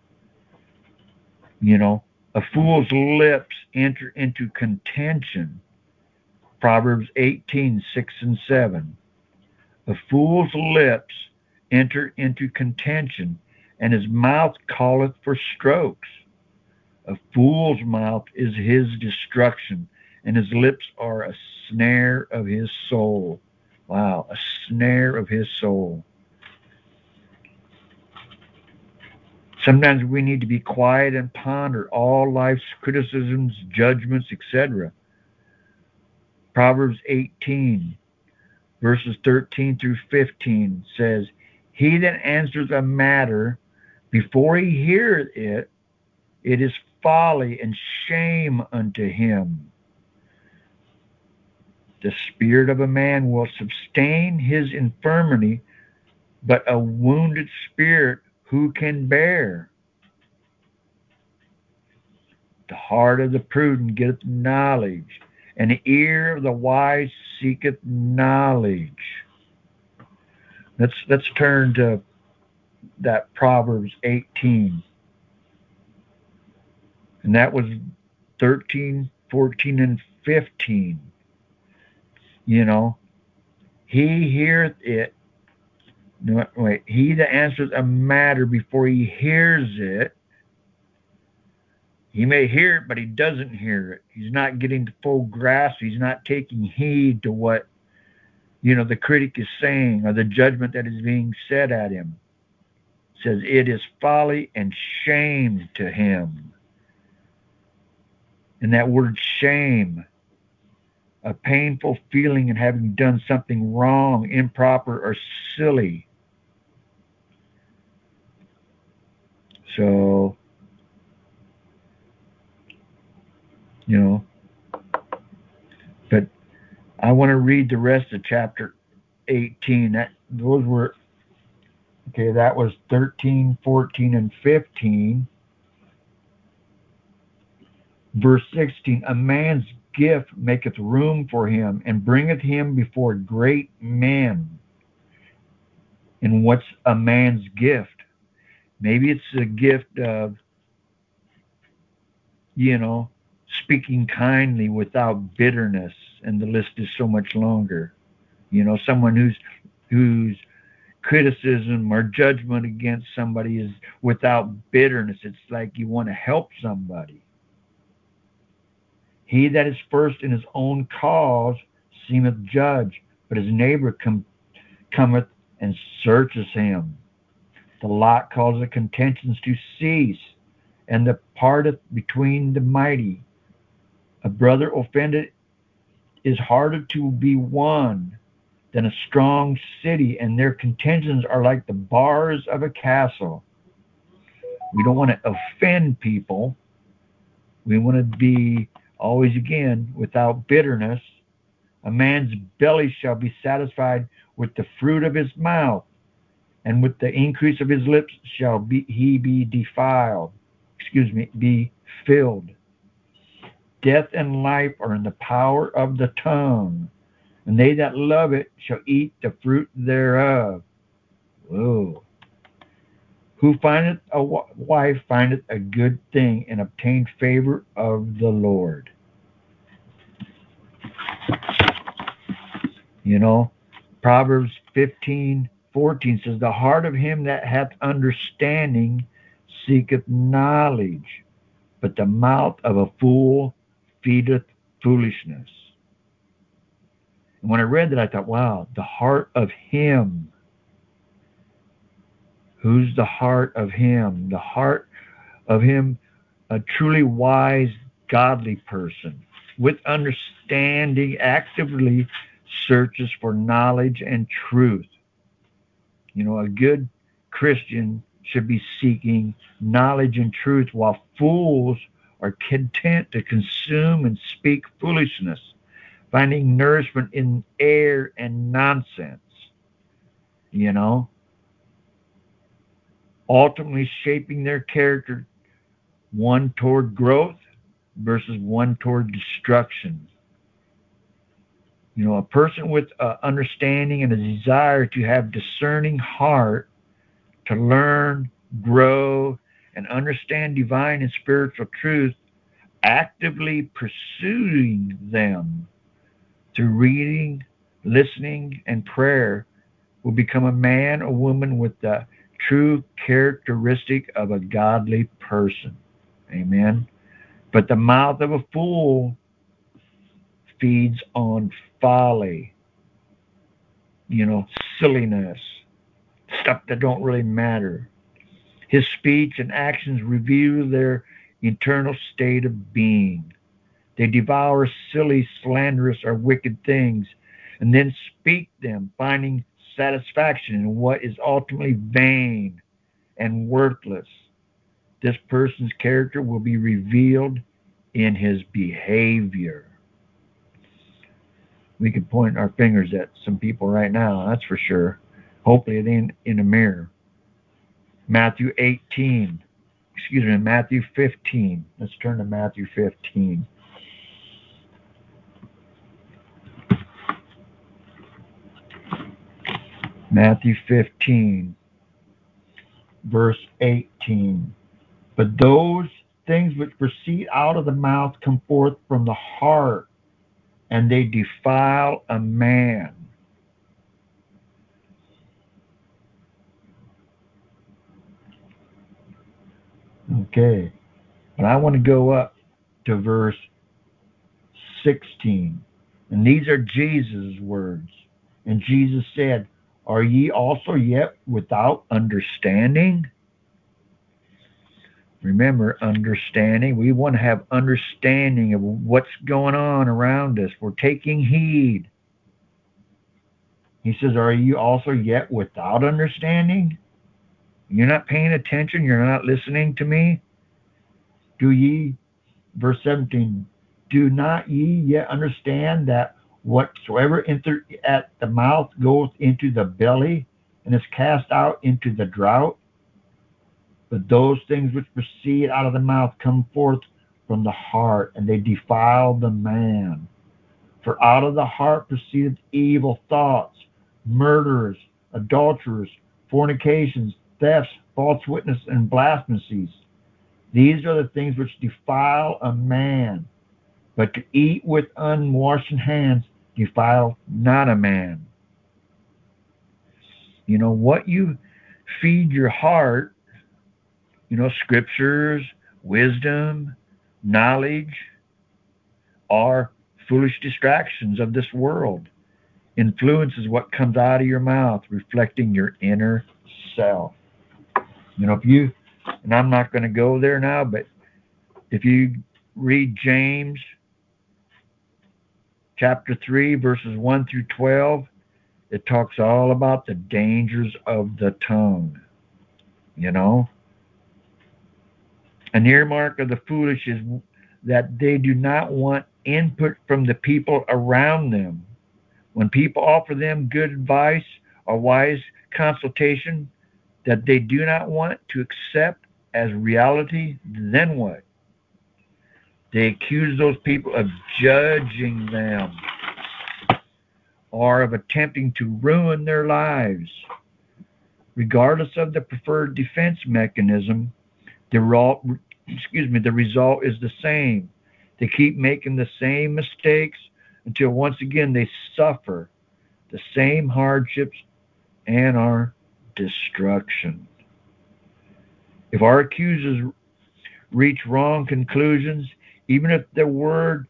A fool's lips enter into contention. Proverbs 18, 6 and 7. A fool's lips enter into contention, and his mouth calleth for strokes. A fool's mouth is his destruction, and his lips are a snare of his soul. Wow, a snare of his soul. Sometimes we need to be quiet and ponder all life's criticisms, judgments, etc. Proverbs 18, verses 13 through 15 says, he that answers a matter before he heareth it, it is folly and shame unto him. The spirit of a man will sustain his infirmity, but a wounded spirit who can bear? The heart of the prudent getteth knowledge, and the ear of the wise seeketh knowledge. Let's turn to that Proverbs 18. And that was 13, 14, and 15. He heareth it. No, wait. He that answers a matter before he hears it, he may hear it, but he doesn't hear it. He's not getting the full grasp. He's not taking heed to what, the critic is saying or the judgment that is being said at him. It says, it is folly and shame to him. And that word shame, a painful feeling in having done something wrong, improper, or silly. So you know. But I want to read the rest of chapter 18. Those were, okay, that was 13, 14, and 15. Verse 16, a man's gift maketh room for him, and bringeth him before great men. And what's a man's gift? Maybe it's a gift of, you know, speaking kindly without bitterness, and the list is so much longer. You know, someone whose criticism or judgment against somebody is without bitterness. It's like you want to help somebody. He that is first in his own cause seemeth judge, but his neighbor cometh and searches him. The lot causeth contentions to cease, and departeth between the mighty. A brother offended is harder to be won than a strong city, and their contentions are like the bars of a castle. We don't want to offend people. We want to be always, again, without bitterness. A man's belly shall be satisfied with the fruit of his mouth, and with the increase of his lips shall he be defiled. Be filled. Death and life are in the power of the tongue, and they that love it shall eat the fruit thereof. Whoa. Who findeth a wife findeth a good thing, and obtained favor of the Lord. You know, Proverbs 15:14 says, the heart of him that hath understanding seeketh knowledge, but the mouth of a fool feedeth foolishness. And when I read that, I thought, wow, the heart of him. Who's the heart of him? The heart of him, a truly wise, godly person with understanding, actively searches for knowledge and truth. You know, a good Christian should be seeking knowledge and truth, while fools are content to consume and speak foolishness, finding nourishment in air and nonsense. You know, ultimately shaping their character, one toward growth versus one toward destruction. You know, a person with understanding and a desire to have discerning heart to learn, grow, and understand divine and spiritual truth, actively pursuing them through reading, listening, and prayer, will become a man or woman with the true characteristic of a godly person. Amen. But the mouth of a fool feeds on folly, you know, silliness, stuff that don't really matter. His speech and actions reveal their internal state of being. They devour silly, slanderous, or wicked things, and then speak them, finding satisfaction in what is ultimately vain and worthless. This person's character will be revealed in his behavior. We could point our fingers at some people right now, that's for sure. Hopefully it ain't in a mirror. Matthew 15. Let's turn to Matthew 15. Matthew 15, verse 18. But those things which proceed out of the mouth come forth from the heart, and they defile a man. Okay, but I want to go up to verse 16. And these are Jesus' words. And Jesus said, are ye also yet without understanding? Remember, understanding. We want to have understanding of what's going on around us. We're taking heed. He says, are you also yet without understanding? You're not paying attention. You're not listening to me. Do ye, verse 17, Do not ye yet understand that whatsoever enter at the mouth goeth into the belly, and is cast out into the drought? But those things which proceed out of the mouth come forth from the heart, and they defile the man. For out of the heart proceedeth evil thoughts, murderers, adulterers, fornications, thefts, false witness, and blasphemies. These are the things which defile a man. But to eat with unwashed hands defile not a man. You know, what you feed your heart, you know, scriptures, wisdom, knowledge, are foolish distractions of this world. Influence is what comes out of your mouth, reflecting your inner self. You know, if you, and I'm not going to go there now, but if you read James chapter 3, verses 1 through 12, it talks all about the dangers of the tongue. You know, an earmark of the foolish is that they do not want input from the people around them. When people offer them good advice or wise consultation that they do not want to accept as reality, then what? They accuse those people of judging them or of attempting to ruin their lives. Regardless of the preferred defense mechanism, the result is the same. They keep making the same mistakes until once again they suffer the same hardships and our destruction. If our accusers reach wrong conclusions, even if they word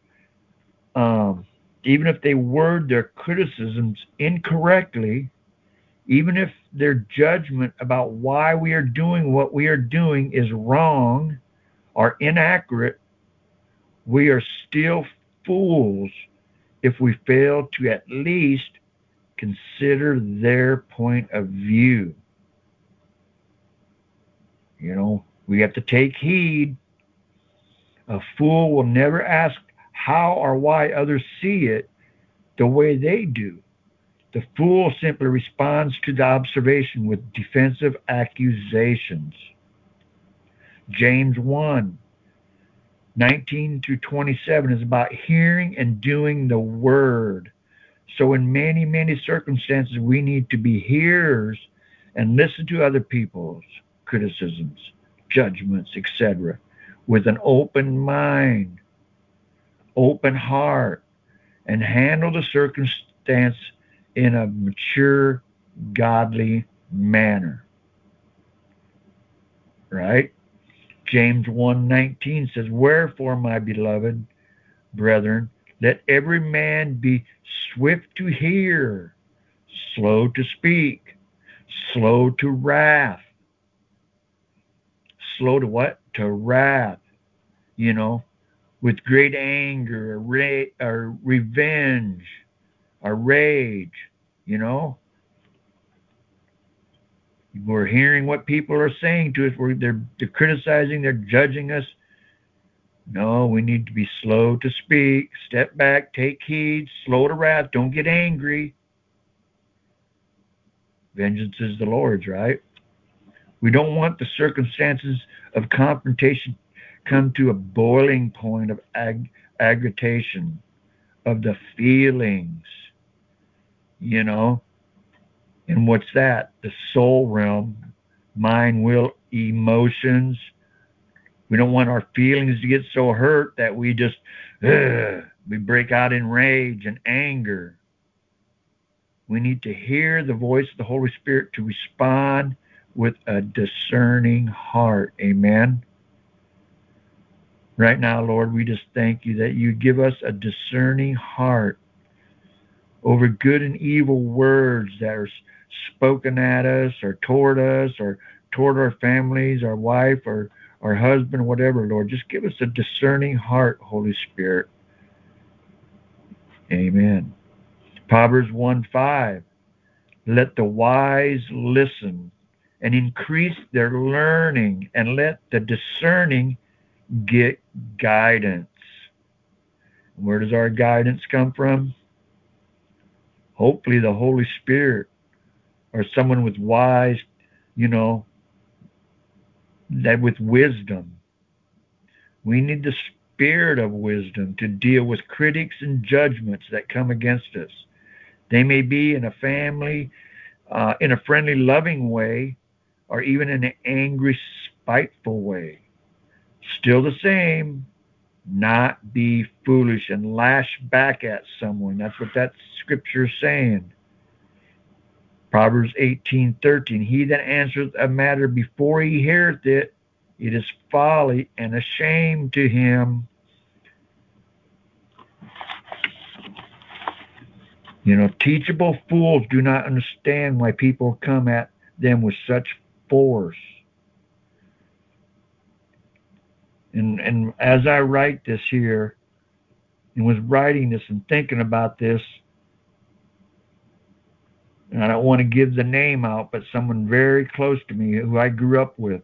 their criticisms incorrectly, even if their judgment about why we are doing what we are doing is wrong or inaccurate, we are still fools if we fail to at least consider their point of view. You know, we have to take heed. A fool will never ask how or why others see it the way they do. The fool simply responds to the observation with defensive accusations. James 1:19 through 27 is about hearing and doing the word. So in many, many circumstances, we need to be hearers and listen to other people's criticisms, judgments, etc., with an open mind, open heart, and handle the circumstance in a mature, godly manner. Right? James 1:19 says, "Wherefore, my beloved brethren, let every man be swift to hear, slow to speak, slow to wrath." Slow to what? To wrath. You know, with great anger or revenge or rage. You know, we're hearing what people are saying to us. They're criticizing, they're judging us. No, we need to be slow to speak, step back, take heed, slow to wrath, don't get angry. Vengeance is the Lord's, right? We don't want the circumstances of confrontation come to a boiling point of agitation, of the feelings, you know. And what's that? The soul realm, mind, will, emotions. We don't want our feelings to get so hurt that we just, we break out in rage and anger. We need to hear the voice of the Holy Spirit to respond with a discerning heart. Amen. Right now, Lord, we just thank you that you give us a discerning heart over good and evil words that are spoken at us or toward our families, our wife, or our husband, whatever, Lord. Just give us a discerning heart, Holy Spirit. Amen. Proverbs 1:5. Let the wise listen and increase their learning, and let the discerning get guidance. Where does our guidance come from? Hopefully the Holy Spirit or someone with wise, you know, that with wisdom. We need the spirit of wisdom to deal with critics and judgments that come against us. They may be in a family, in a friendly, loving way, or even in an angry, spiteful way. Still the same, not be foolish and lash back at someone. That's what that scripture is saying. Proverbs 18:13. He that answereth a matter before he heareth it, it is folly and a shame to him. You know, teachable fools do not understand why people come at them with such force. And as I write this here, and was writing this and thinking about this, and I don't want to give the name out, but someone very close to me who I grew up with,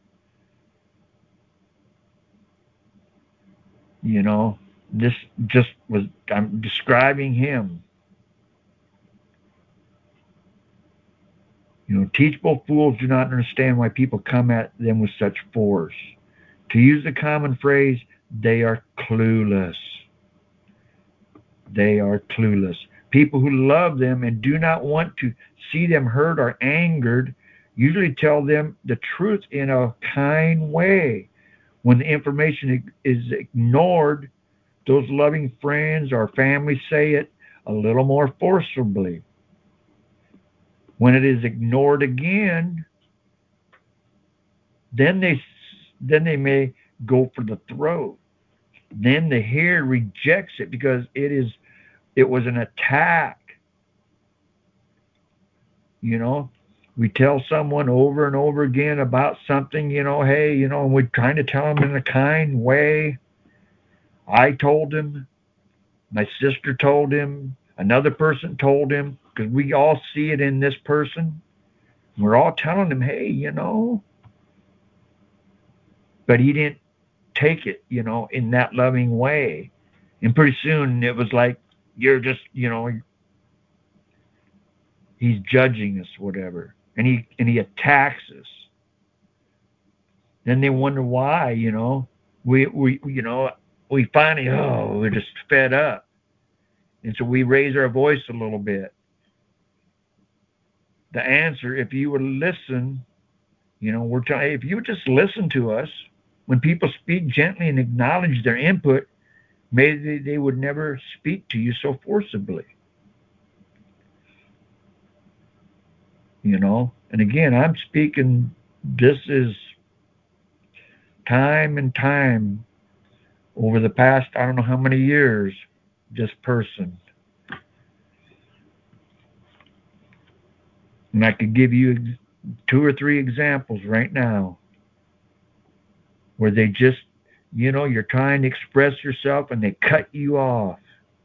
you know, this just was, I'm describing him. You know, teachable fools do not understand why people come at them with such force. To use the common phrase, they are clueless. They are clueless. People who love them and do not want to see them hurt or angered usually tell them the truth in a kind way. When the information is ignored, those loving friends or family say it a little more forcibly. When it is ignored again, then they may go for the throat. Then the hearer rejects it because it was an attack. You know, we tell someone over and over again about something, you know, hey, you know, and we're trying to tell them in a kind way. I told him, my sister told him, another person told him, because we all see it in this person. We're all telling him, hey, you know, but he didn't take it, you know, in that loving way. And pretty soon it was like, you're just, you know, he's judging us, whatever. And he attacks us. Then they wonder why, you know. We finally, we're just fed up. And so we raise our voice a little bit. The answer, if you would listen, you know, we're trying, if you would just listen to us, when people speak gently and acknowledge their input, maybe they would never speak to you so forcibly. You know, and again, I'm speaking, this is time and time over the past, I don't know how many years, this person. And I could give you 2 or 3 examples right now where they just, you know, you're trying to express yourself and they cut you off.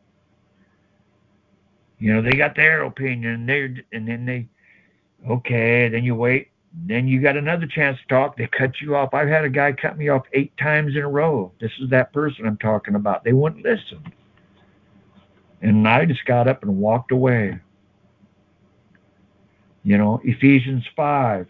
You know, they got their opinion, and then they, okay, then you wait. Then you got another chance to talk. They cut you off. I've had a guy cut me off 8 times in a row. This is that person I'm talking about. They wouldn't listen. And I just got up and walked away. You know, Ephesians 5.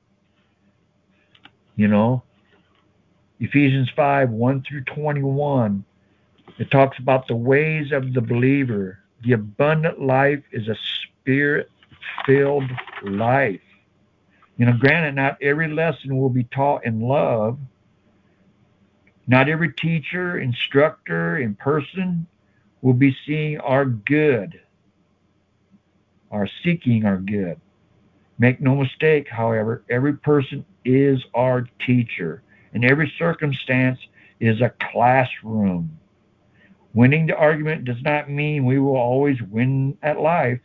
You know, Ephesians 5, 1 through 21. It talks about the ways of the believer. The abundant life is a spirit-filled life. You know, granted, not every lesson will be taught in love. Not every teacher, instructor in person will be seeing our good, or seeking our good. Make no mistake, however, every person is our teacher, and every circumstance is a classroom. Winning the argument does not mean we will always win at life.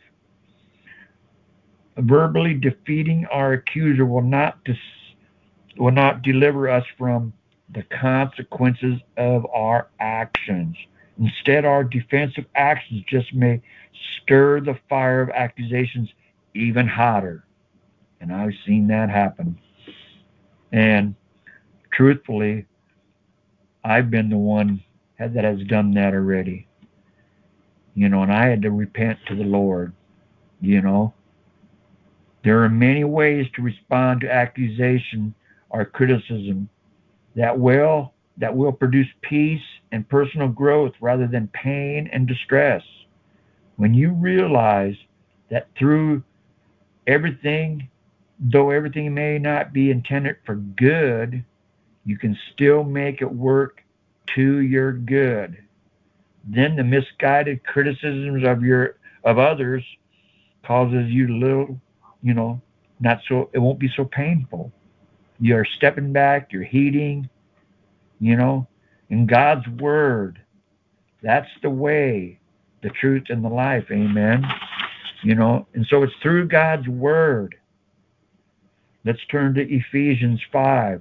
Verbally defeating our accuser will not deliver us from the consequences of our actions. Instead, our defensive actions just may stir the fire of accusations even hotter. And I've seen that happen. And truthfully, I've been the one that has done that already. And I had to repent to the Lord. You know, there are many ways to respond to accusation or criticism that will produce peace and personal growth rather than pain and distress. When you realize that through everything, though everything may not be intended for good, you can still make it work to your good. Then the misguided criticisms of others causes you little, not so it won't be so painful. You're stepping back, you're heeding, you know, in God's word. That's the way, the truth, and the life. Amen. And so it's through God's word. Let's turn to Ephesians 5,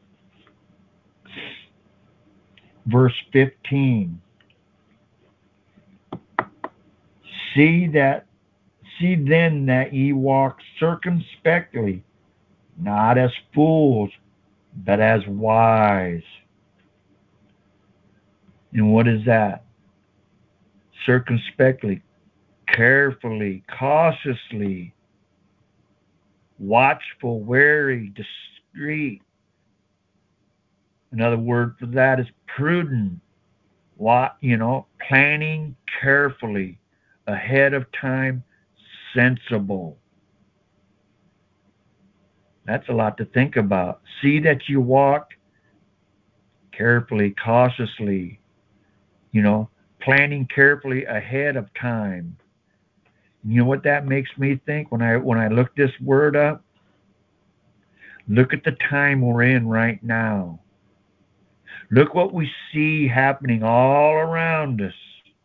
verse 15. See then that ye walk circumspectly, not as fools, but as wise. And what is that? Circumspectly, carefully, cautiously, watchful, wary, discreet. Another word for that is prudent. Planning carefully, ahead of time, sensible. That's a lot to think about. See that you walk carefully, cautiously, planning carefully ahead of time. You know what that makes me think when I look this word up? Look at the time we're in right now. Look what we see happening all around us.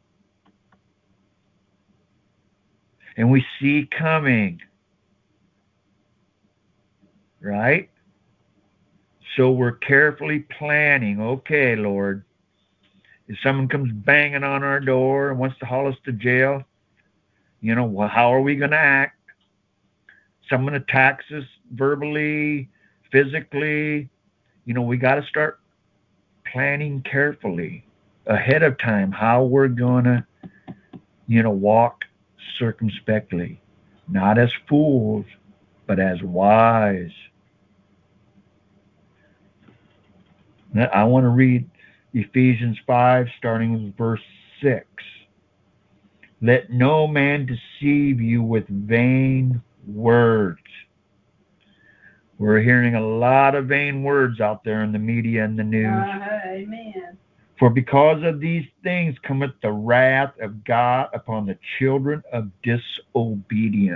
And we see coming. Right? So we're carefully planning. Okay, Lord. If someone comes banging on our door and wants to haul us to jail, how are we going to act? Someone attacks us verbally, physically. We got to start planning carefully ahead of time how we're going to, walk circumspectly, not as fools, but as wise. I want to read Ephesians 5, starting with verse 6. Let no man deceive you with vain words. We're hearing a lot of vain words out there in the media and the news. Amen. For because of these things cometh the wrath of God upon the children of disobedience.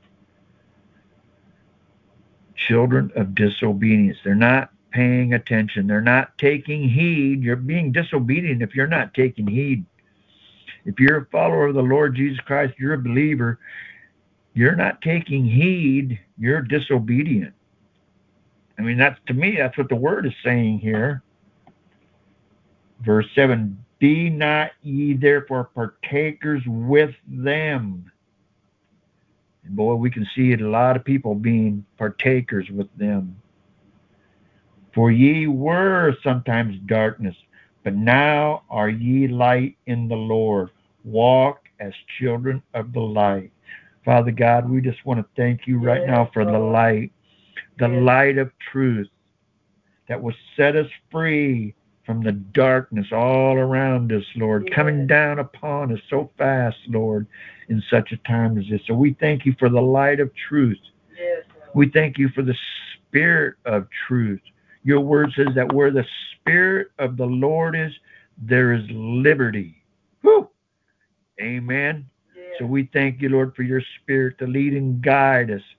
Children of disobedience. They're not paying attention. They're not taking heed. You're being disobedient if you're not taking heed. If you're a follower of the Lord Jesus Christ, you're a believer, you're not taking heed, you're disobedient. I mean, to me, that's what the word is saying here. Verse 7, be not ye therefore partakers with them. And boy, we can see it, a lot of people being partakers with them. For ye were sometimes darkness, but now are ye light in the Lord. Walk as children of the light. Father God, we just want to thank you right now for the light, the light of truth that will set us free from the darkness all around us, Lord, coming down upon us so fast, Lord, in such a time as this. So we thank you for the light of truth. We thank you for the spirit of truth. Your word says that where the Spirit of the Lord is, there is liberty. Whew. Amen. Yeah. So we thank you, Lord, for your Spirit to lead and guide us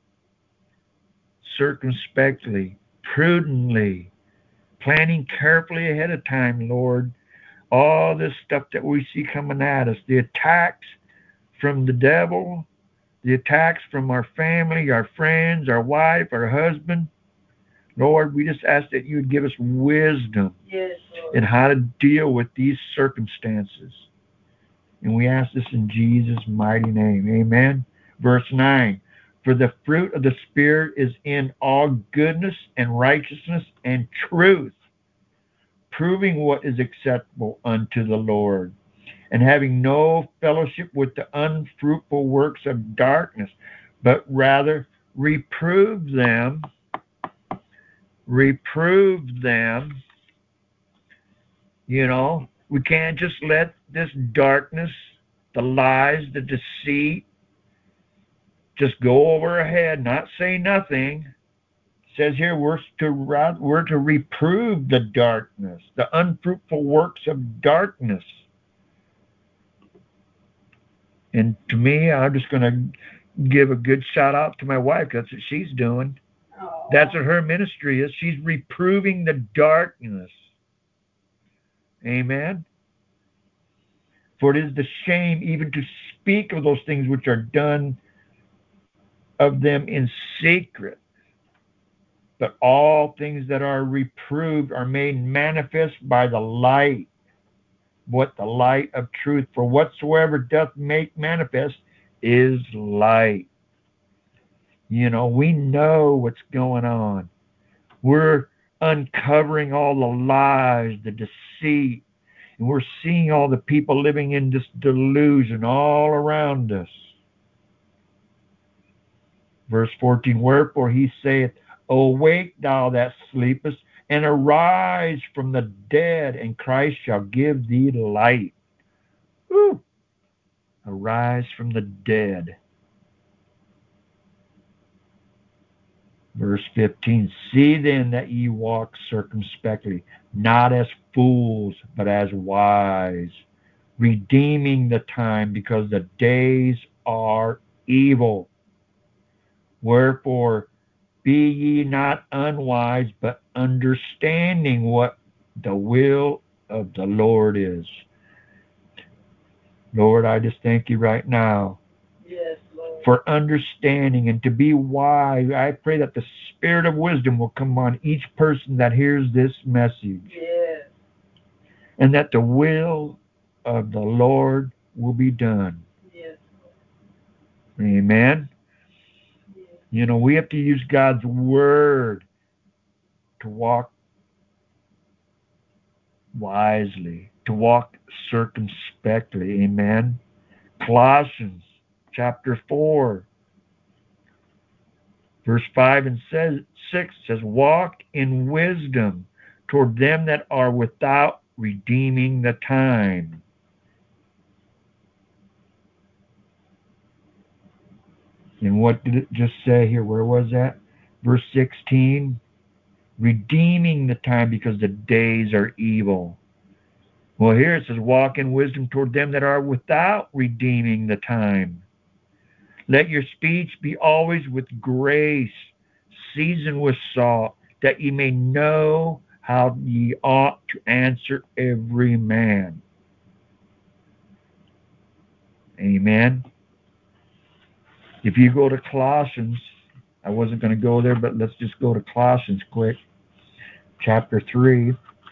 circumspectly, prudently, planning carefully ahead of time, Lord. All this stuff that we see coming at us, the attacks from the devil, the attacks from our family, our friends, our wife, our husband. Lord, we just ask that you would give us wisdom in how to deal with these circumstances. And we ask this in Jesus' mighty name. Amen. Verse 9, for the fruit of the Spirit is in all goodness and righteousness and truth, reproving what is acceptable unto the Lord, and having no fellowship with the unfruitful works of darkness, but rather reprove them. Reprove them. You know, we can't just let this darkness, the lies, the deceit, just go over our head, not say nothing. It says here we're to reprove the darkness, the unfruitful works of darkness. And to me, I'm just going to give a good shout out to my wife. That's what she's doing. Aww. That's what her ministry is. She's reproving the darkness. Amen. For it is the shame even to speak of those things which are done of them in secret. But all things that are reproved are made manifest by the light. What the light of truth, for whatsoever doth make manifest is light. You know, we know what's going on. We're uncovering all the lies, the deceit, and we're seeing all the people living in this delusion all around us. Verse 14, wherefore he saith, awake thou that sleepest, and arise from the dead, and Christ shall give thee light. Woo. Arise from the dead. Verse 15, see then that ye walk circumspectly, not as fools, but as wise, redeeming the time, because the days are evil. Wherefore, be ye not unwise, but understanding what the will of the Lord is. Lord, I just thank you right now. Yes, Lord. For understanding and to be wise. I pray that the spirit of wisdom will come on each person that hears this message. Yes. And that the will of the Lord will be done. Yes. Amen. Yes. You know, we have to use God's word to walk wisely, to walk circumspectly. Amen. Colossians chapter 4, verse 5 and 6 says, walk in wisdom toward them that are without, redeeming the time. And what did it just say here? Where was that? Verse 16, redeeming the time because the days are evil. Well, here it says, walk in wisdom toward them that are without, redeeming the time. Let your speech be always with grace, seasoned with salt, that ye may know how ye ought to answer every man. Amen. If you go to Colossians, I wasn't going to go there, but let's just go to Colossians quick. Chapter 3.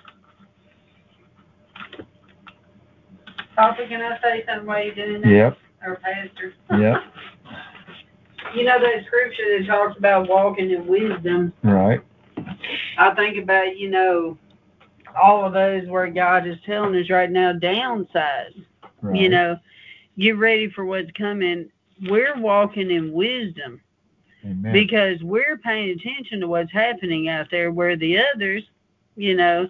Papa, can I say something while you're doing that? Yep. Or Pastor? Yep. You know that scripture that talks about walking in wisdom? Right. I think about, you know, all of those where God is telling us right now, downsize. Right. You know, get ready for what's coming. We're walking in wisdom. Amen. Because we're paying attention to what's happening out there, where the others, you know,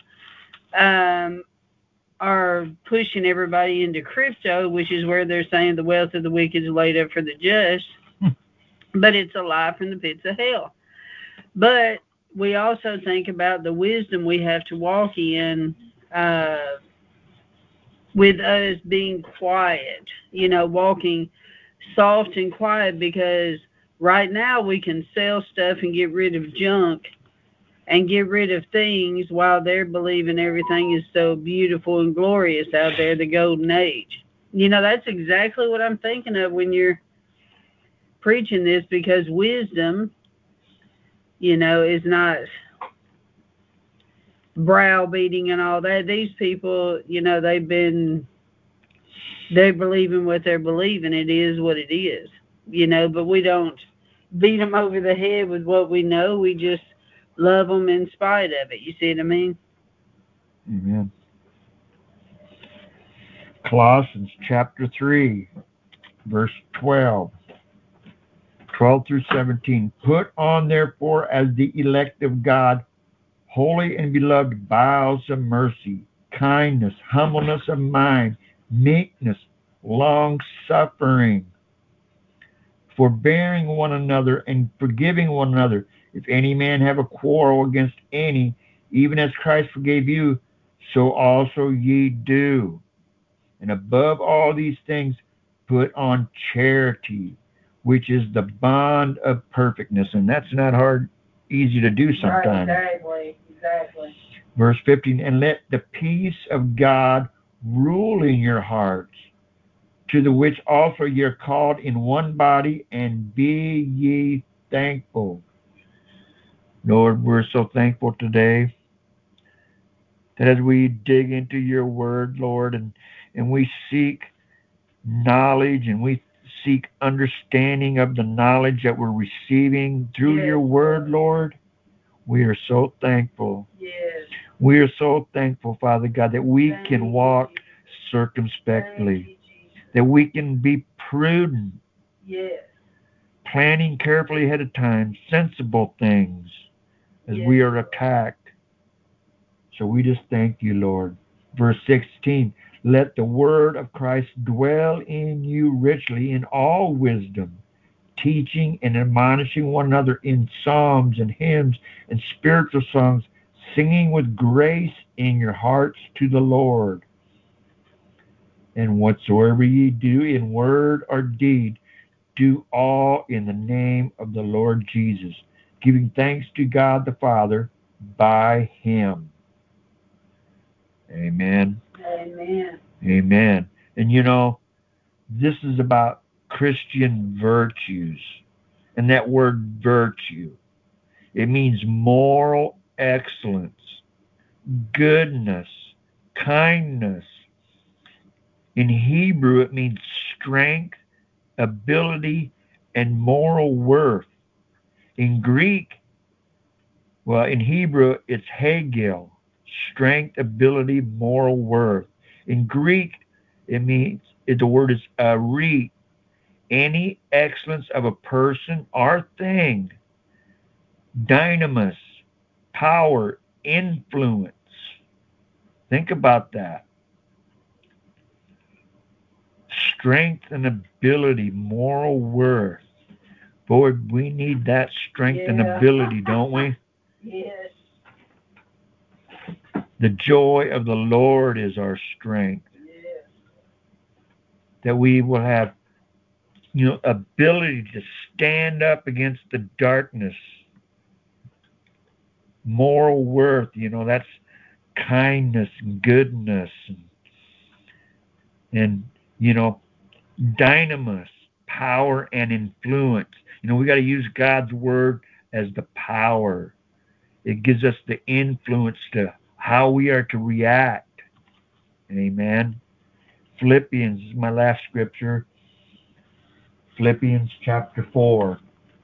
are pushing everybody into crypto, which is where they're saying the wealth of the wicked is laid up for the just. But it's a lie from the pits of hell. But we also think about the wisdom we have to walk in with us being quiet, you know, walking soft and quiet, because right now we can sell stuff and get rid of junk and get rid of things while they're believing everything is so beautiful and glorious out there, the golden age. You know, that's exactly what I'm thinking of when you're preaching this, because wisdom, you know, is not browbeating and all that. These people, you know, they're believing what they're believing. It is what it is, you know, but we don't beat them over the head with what we know. We just love them in spite of it. You see what I mean? Amen. Colossians chapter 3, verse 12. 12 through 17. Put on, therefore, as the elect of God, holy and beloved, bowels of mercy, kindness, humbleness of mind, meekness, long suffering, forbearing one another, and forgiving one another. If any man have a quarrel against any, even as Christ forgave you, so also ye do. And above all these things, put on charity, which is the bond of perfectness. And that's not hard, easy to do sometimes. Right, exactly. Verse 15, and let the peace of God rule in your hearts, to the which also ye are called in one body, and be ye thankful. Lord, we're so thankful today that as we dig into your word, Lord, and we seek knowledge and we seek understanding of the knowledge that we're receiving through your word, Lord, we are so thankful. Yes. We are so thankful, Father God, that we Thank can you, walk Jesus. circumspectly, Thank you, Jesus. that we can be prudent, Yes. planning carefully ahead of time, sensible things as Yes. we are attacked. So we just thank you, Lord. Verse 16, let the word of Christ dwell in you richly in all wisdom, teaching and admonishing one another in psalms and hymns and spiritual songs, singing with grace in your hearts to the Lord. And whatsoever ye do in word or deed, do all in the name of the Lord Jesus, giving thanks to God the Father by him. Amen. Amen. Amen. And you know, this is about Christian virtues. And that word virtue, it means moral excellence, goodness, kindness. In Hebrew, it means strength, ability, and moral worth. In Greek, well, in Hebrew, it's hagel, strength, ability, moral worth. In Greek, the word is re, any excellence of a person or thing, dynamis, power, influence. Think about that. Strength and ability, moral worth. Boy, we need that strength and ability, don't we? Yes. The joy of the Lord is our strength. Yes. That we will have, ability to stand up against the darkness. Moral worth, that's kindness and goodness and dynamis, power and influence. We got to use God's word as the power. It gives us the influence to how we are to react. Amen. Philippians is my last scripture. Philippians chapter 4.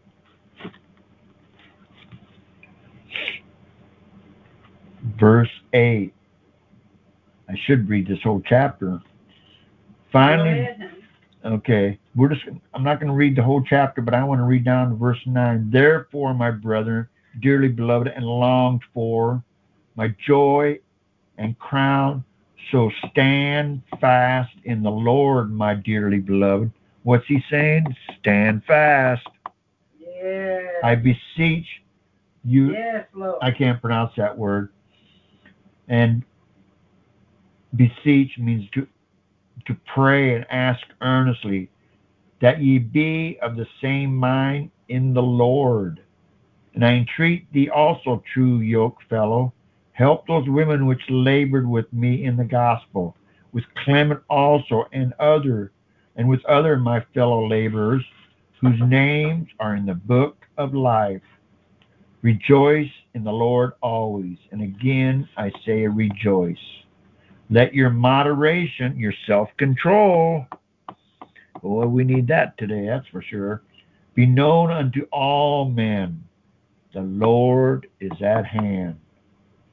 Verse 8. I should read this whole chapter. Finally, okay, I'm not going to read the whole chapter, but I want to read down to verse 9. Therefore, my brethren, dearly beloved and longed for, my joy and crown, so stand fast in the Lord, my dearly beloved. What's he saying? Stand fast. Yes. I beseech you. Yes, Lord. I can't pronounce that word. And beseech means to pray and ask earnestly that ye be of the same mind in the Lord. And I entreat thee also, true yoke fellow, help those women which labored with me in the gospel, with Clement also and with other my fellow laborers, whose names are in the book of life. Rejoice in the Lord always. And again I say rejoice. Let your moderation, your self-control, boy, we need that today, that's for sure, be known unto all men. The Lord is at hand.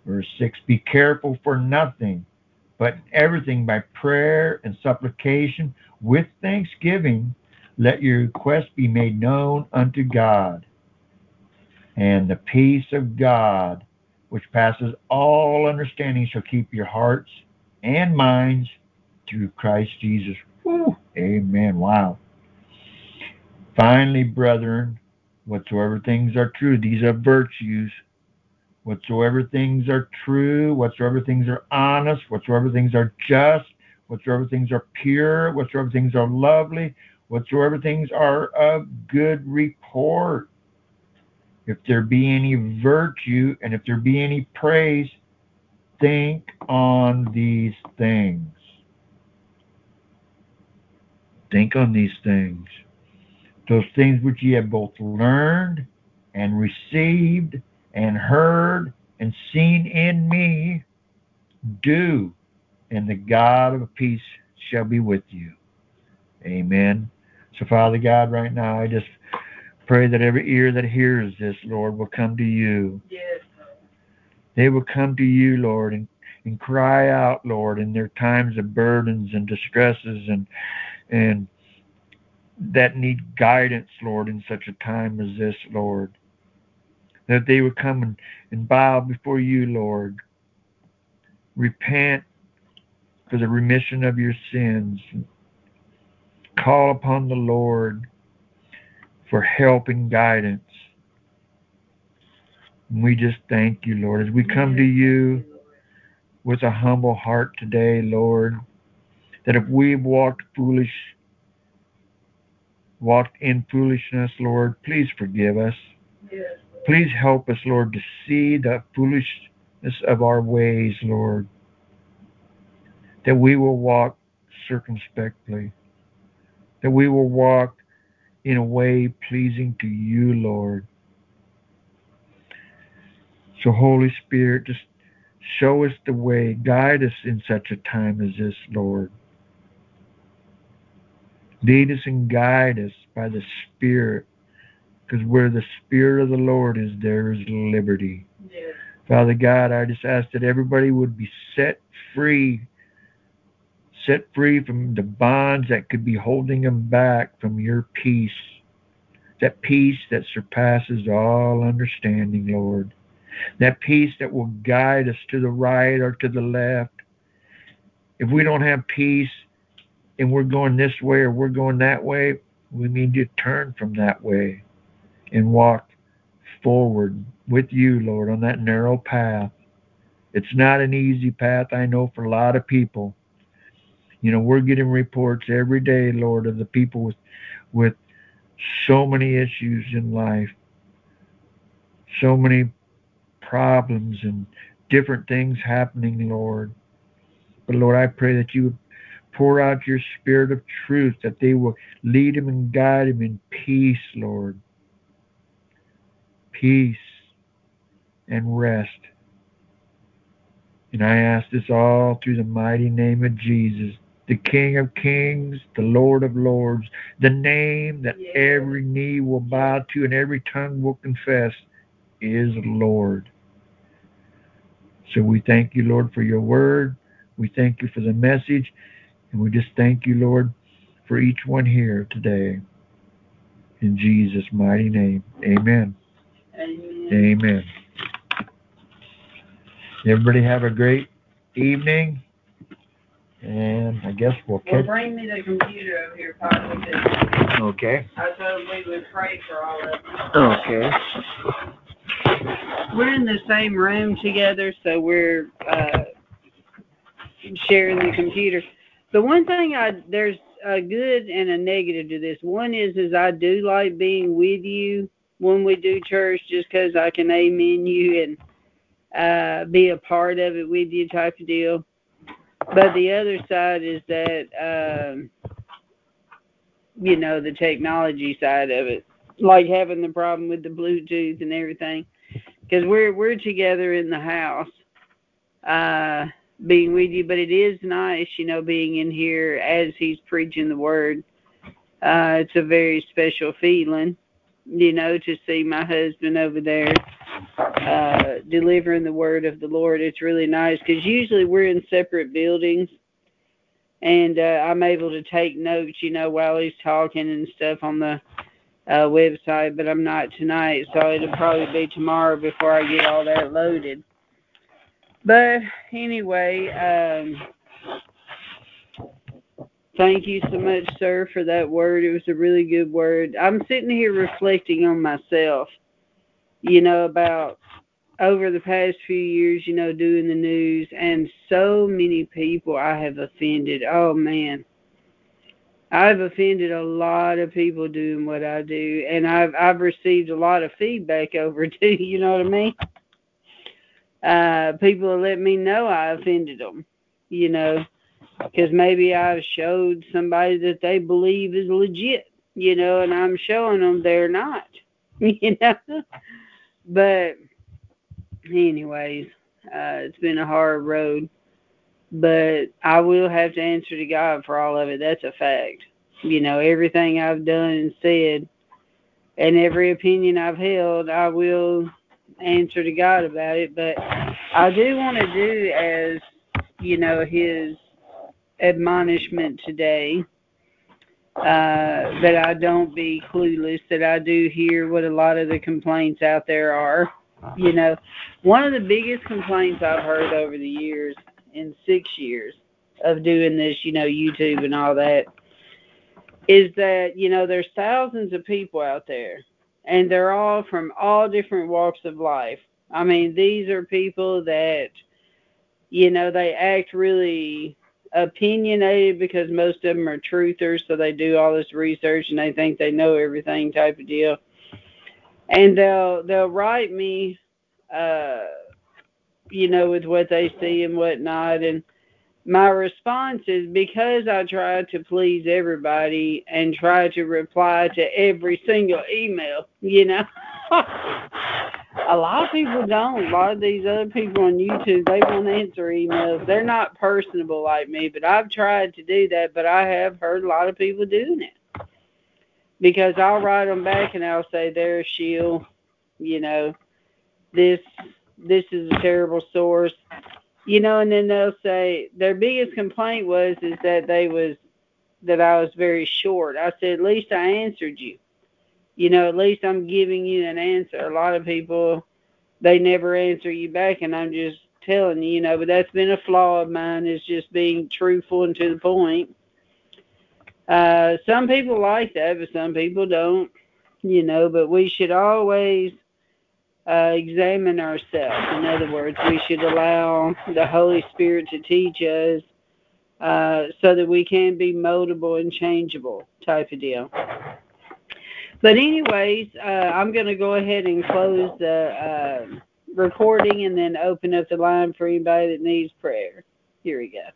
Verse 6, be careful for nothing, but everything by prayer and supplication with thanksgiving, let your requests be made known unto God. And the peace of God, which passes all understanding, shall keep your hearts and minds through Christ Jesus. Whew. Amen. Wow. Finally, brethren, whatsoever things are true, these are virtues. Whatsoever things are true, whatsoever things are honest, whatsoever things are just, whatsoever things are pure, whatsoever things are lovely, whatsoever things are of good report. If there be any virtue and if there be any praise, think on these things. Think on these things. Those things which ye have both learned and received and heard and seen in me, do, and the God of peace shall be with you. Amen. So, Father God, right now, I just pray that every ear that hears this, Lord, will come to you. Yes. They will come to you, Lord, and cry out, Lord, in their times of burdens and distresses and that need guidance, Lord, in such a time as this, Lord. That they would come and bow before you, Lord. Repent for the remission of your sins. Call upon the Lord for help and guidance. And we just thank you, Lord, as we come to you with a humble heart today, Lord, that if we've walked in foolishness, Lord, please forgive us. Please help us, Lord, to see the foolishness of our ways, Lord, that we will walk circumspectly, that we will walk in a way pleasing to you, Lord. So, Holy Spirit, just show us the way. Guide us in such a time as this, Lord. Lead us and guide us by the Spirit, because where the Spirit of the Lord is, there is liberty. Yes. Father God, I just ask that everybody would be set free from the bonds that could be holding them back from your peace, that peace that surpasses all understanding, Lord, that peace that will guide us to the right or to the left. If we don't have peace and we're going this way or we're going that way, we need to turn from that way and walk forward with you, Lord, on that narrow path. It's not an easy path, I know, for a lot of people. You know, we're getting reports every day, Lord, of the people with so many issues in life, so many problems and different things happening, Lord. But Lord, I pray that you would pour out your spirit of truth, that they will lead them and guide them in peace, Lord. Peace and rest. And I ask this all through the mighty name of Jesus, the King of Kings, the Lord of Lords, the name that every knee will bow to and every tongue will confess is Lord. So we thank you, Lord, for your word. We thank you for the message. And we just thank you, Lord, for each one here today. In Jesus' mighty name, amen. Amen. Amen. Everybody have a great evening. And I guess we'll Well, catch... bring me the computer over here, Papa, because Okay. I told we would pray for all of them. Okay. We're in the same room together, so we're sharing the computer. The one thing there's a good and a negative to this. One is I do like being with you when we do church, just because I can amen you and be a part of it with you type of deal. But the other side is that, you know, the technology side of it, like having the problem with the Bluetooth and everything, because we're together in the house, being with you. But it is nice, you know, being in here as he's preaching the word. It's a very special feeling, you know, to see my husband over there delivering the word of the Lord. It's really nice because usually we're in separate buildings, and I'm able to take notes, while he's talking and stuff on the website, but I'm not tonight, so it'll probably be tomorrow before I get all that loaded. But anyway, thank you so much, sir, for that word. It was a really good word. I'm sitting here reflecting on myself, about over the past few years, doing the news, and so many people I have offended. Oh, man. I've offended a lot of people doing what I do, and I've received a lot of feedback over it too, you know what I mean? People have let me know I offended them, because maybe I've showed somebody that they believe is legit, and I'm showing them they're not, But anyways, it's been a hard road. But I will have to answer to God for all of it. That's a fact. Everything I've done and said and every opinion I've held, I will answer to God about it. But I do want to do as, his admonishment today, that I don't be clueless, that I do hear what a lot of the complaints out there are. One of the biggest complaints I've heard over the years, in 6 years of doing this, YouTube and all that, is that, there's thousands of people out there, and they're all from all different walks of life. I mean, these are people that, they act really opinionated because most of them are truthers, so they do all this research and they think they know everything type of deal. And they'll write me, with what they see and whatnot. And my response is, because I try to please everybody and try to reply to every single email, A lot of people don't. A lot of these other people on YouTube, they won't answer emails. They're not personable like me, but I've tried to do that, but I have heard a lot of people doing it. Because I'll write them back and I'll say, they're a shill, this is a terrible source, and then they'll say their biggest complaint is that I was very short. I said, at least I answered you. At least I'm giving you an answer. A lot of people, they never answer you back, and I'm just telling you, but that's been a flaw of mine, is just being truthful and to the point. Some people like that, but some people don't, but we should always examine ourselves. In other words, we should allow the Holy Spirit to teach us, so that we can be moldable and changeable type of deal. But anyways, I'm going to go ahead and close the recording and then open up the line for anybody that needs prayer. Here we go.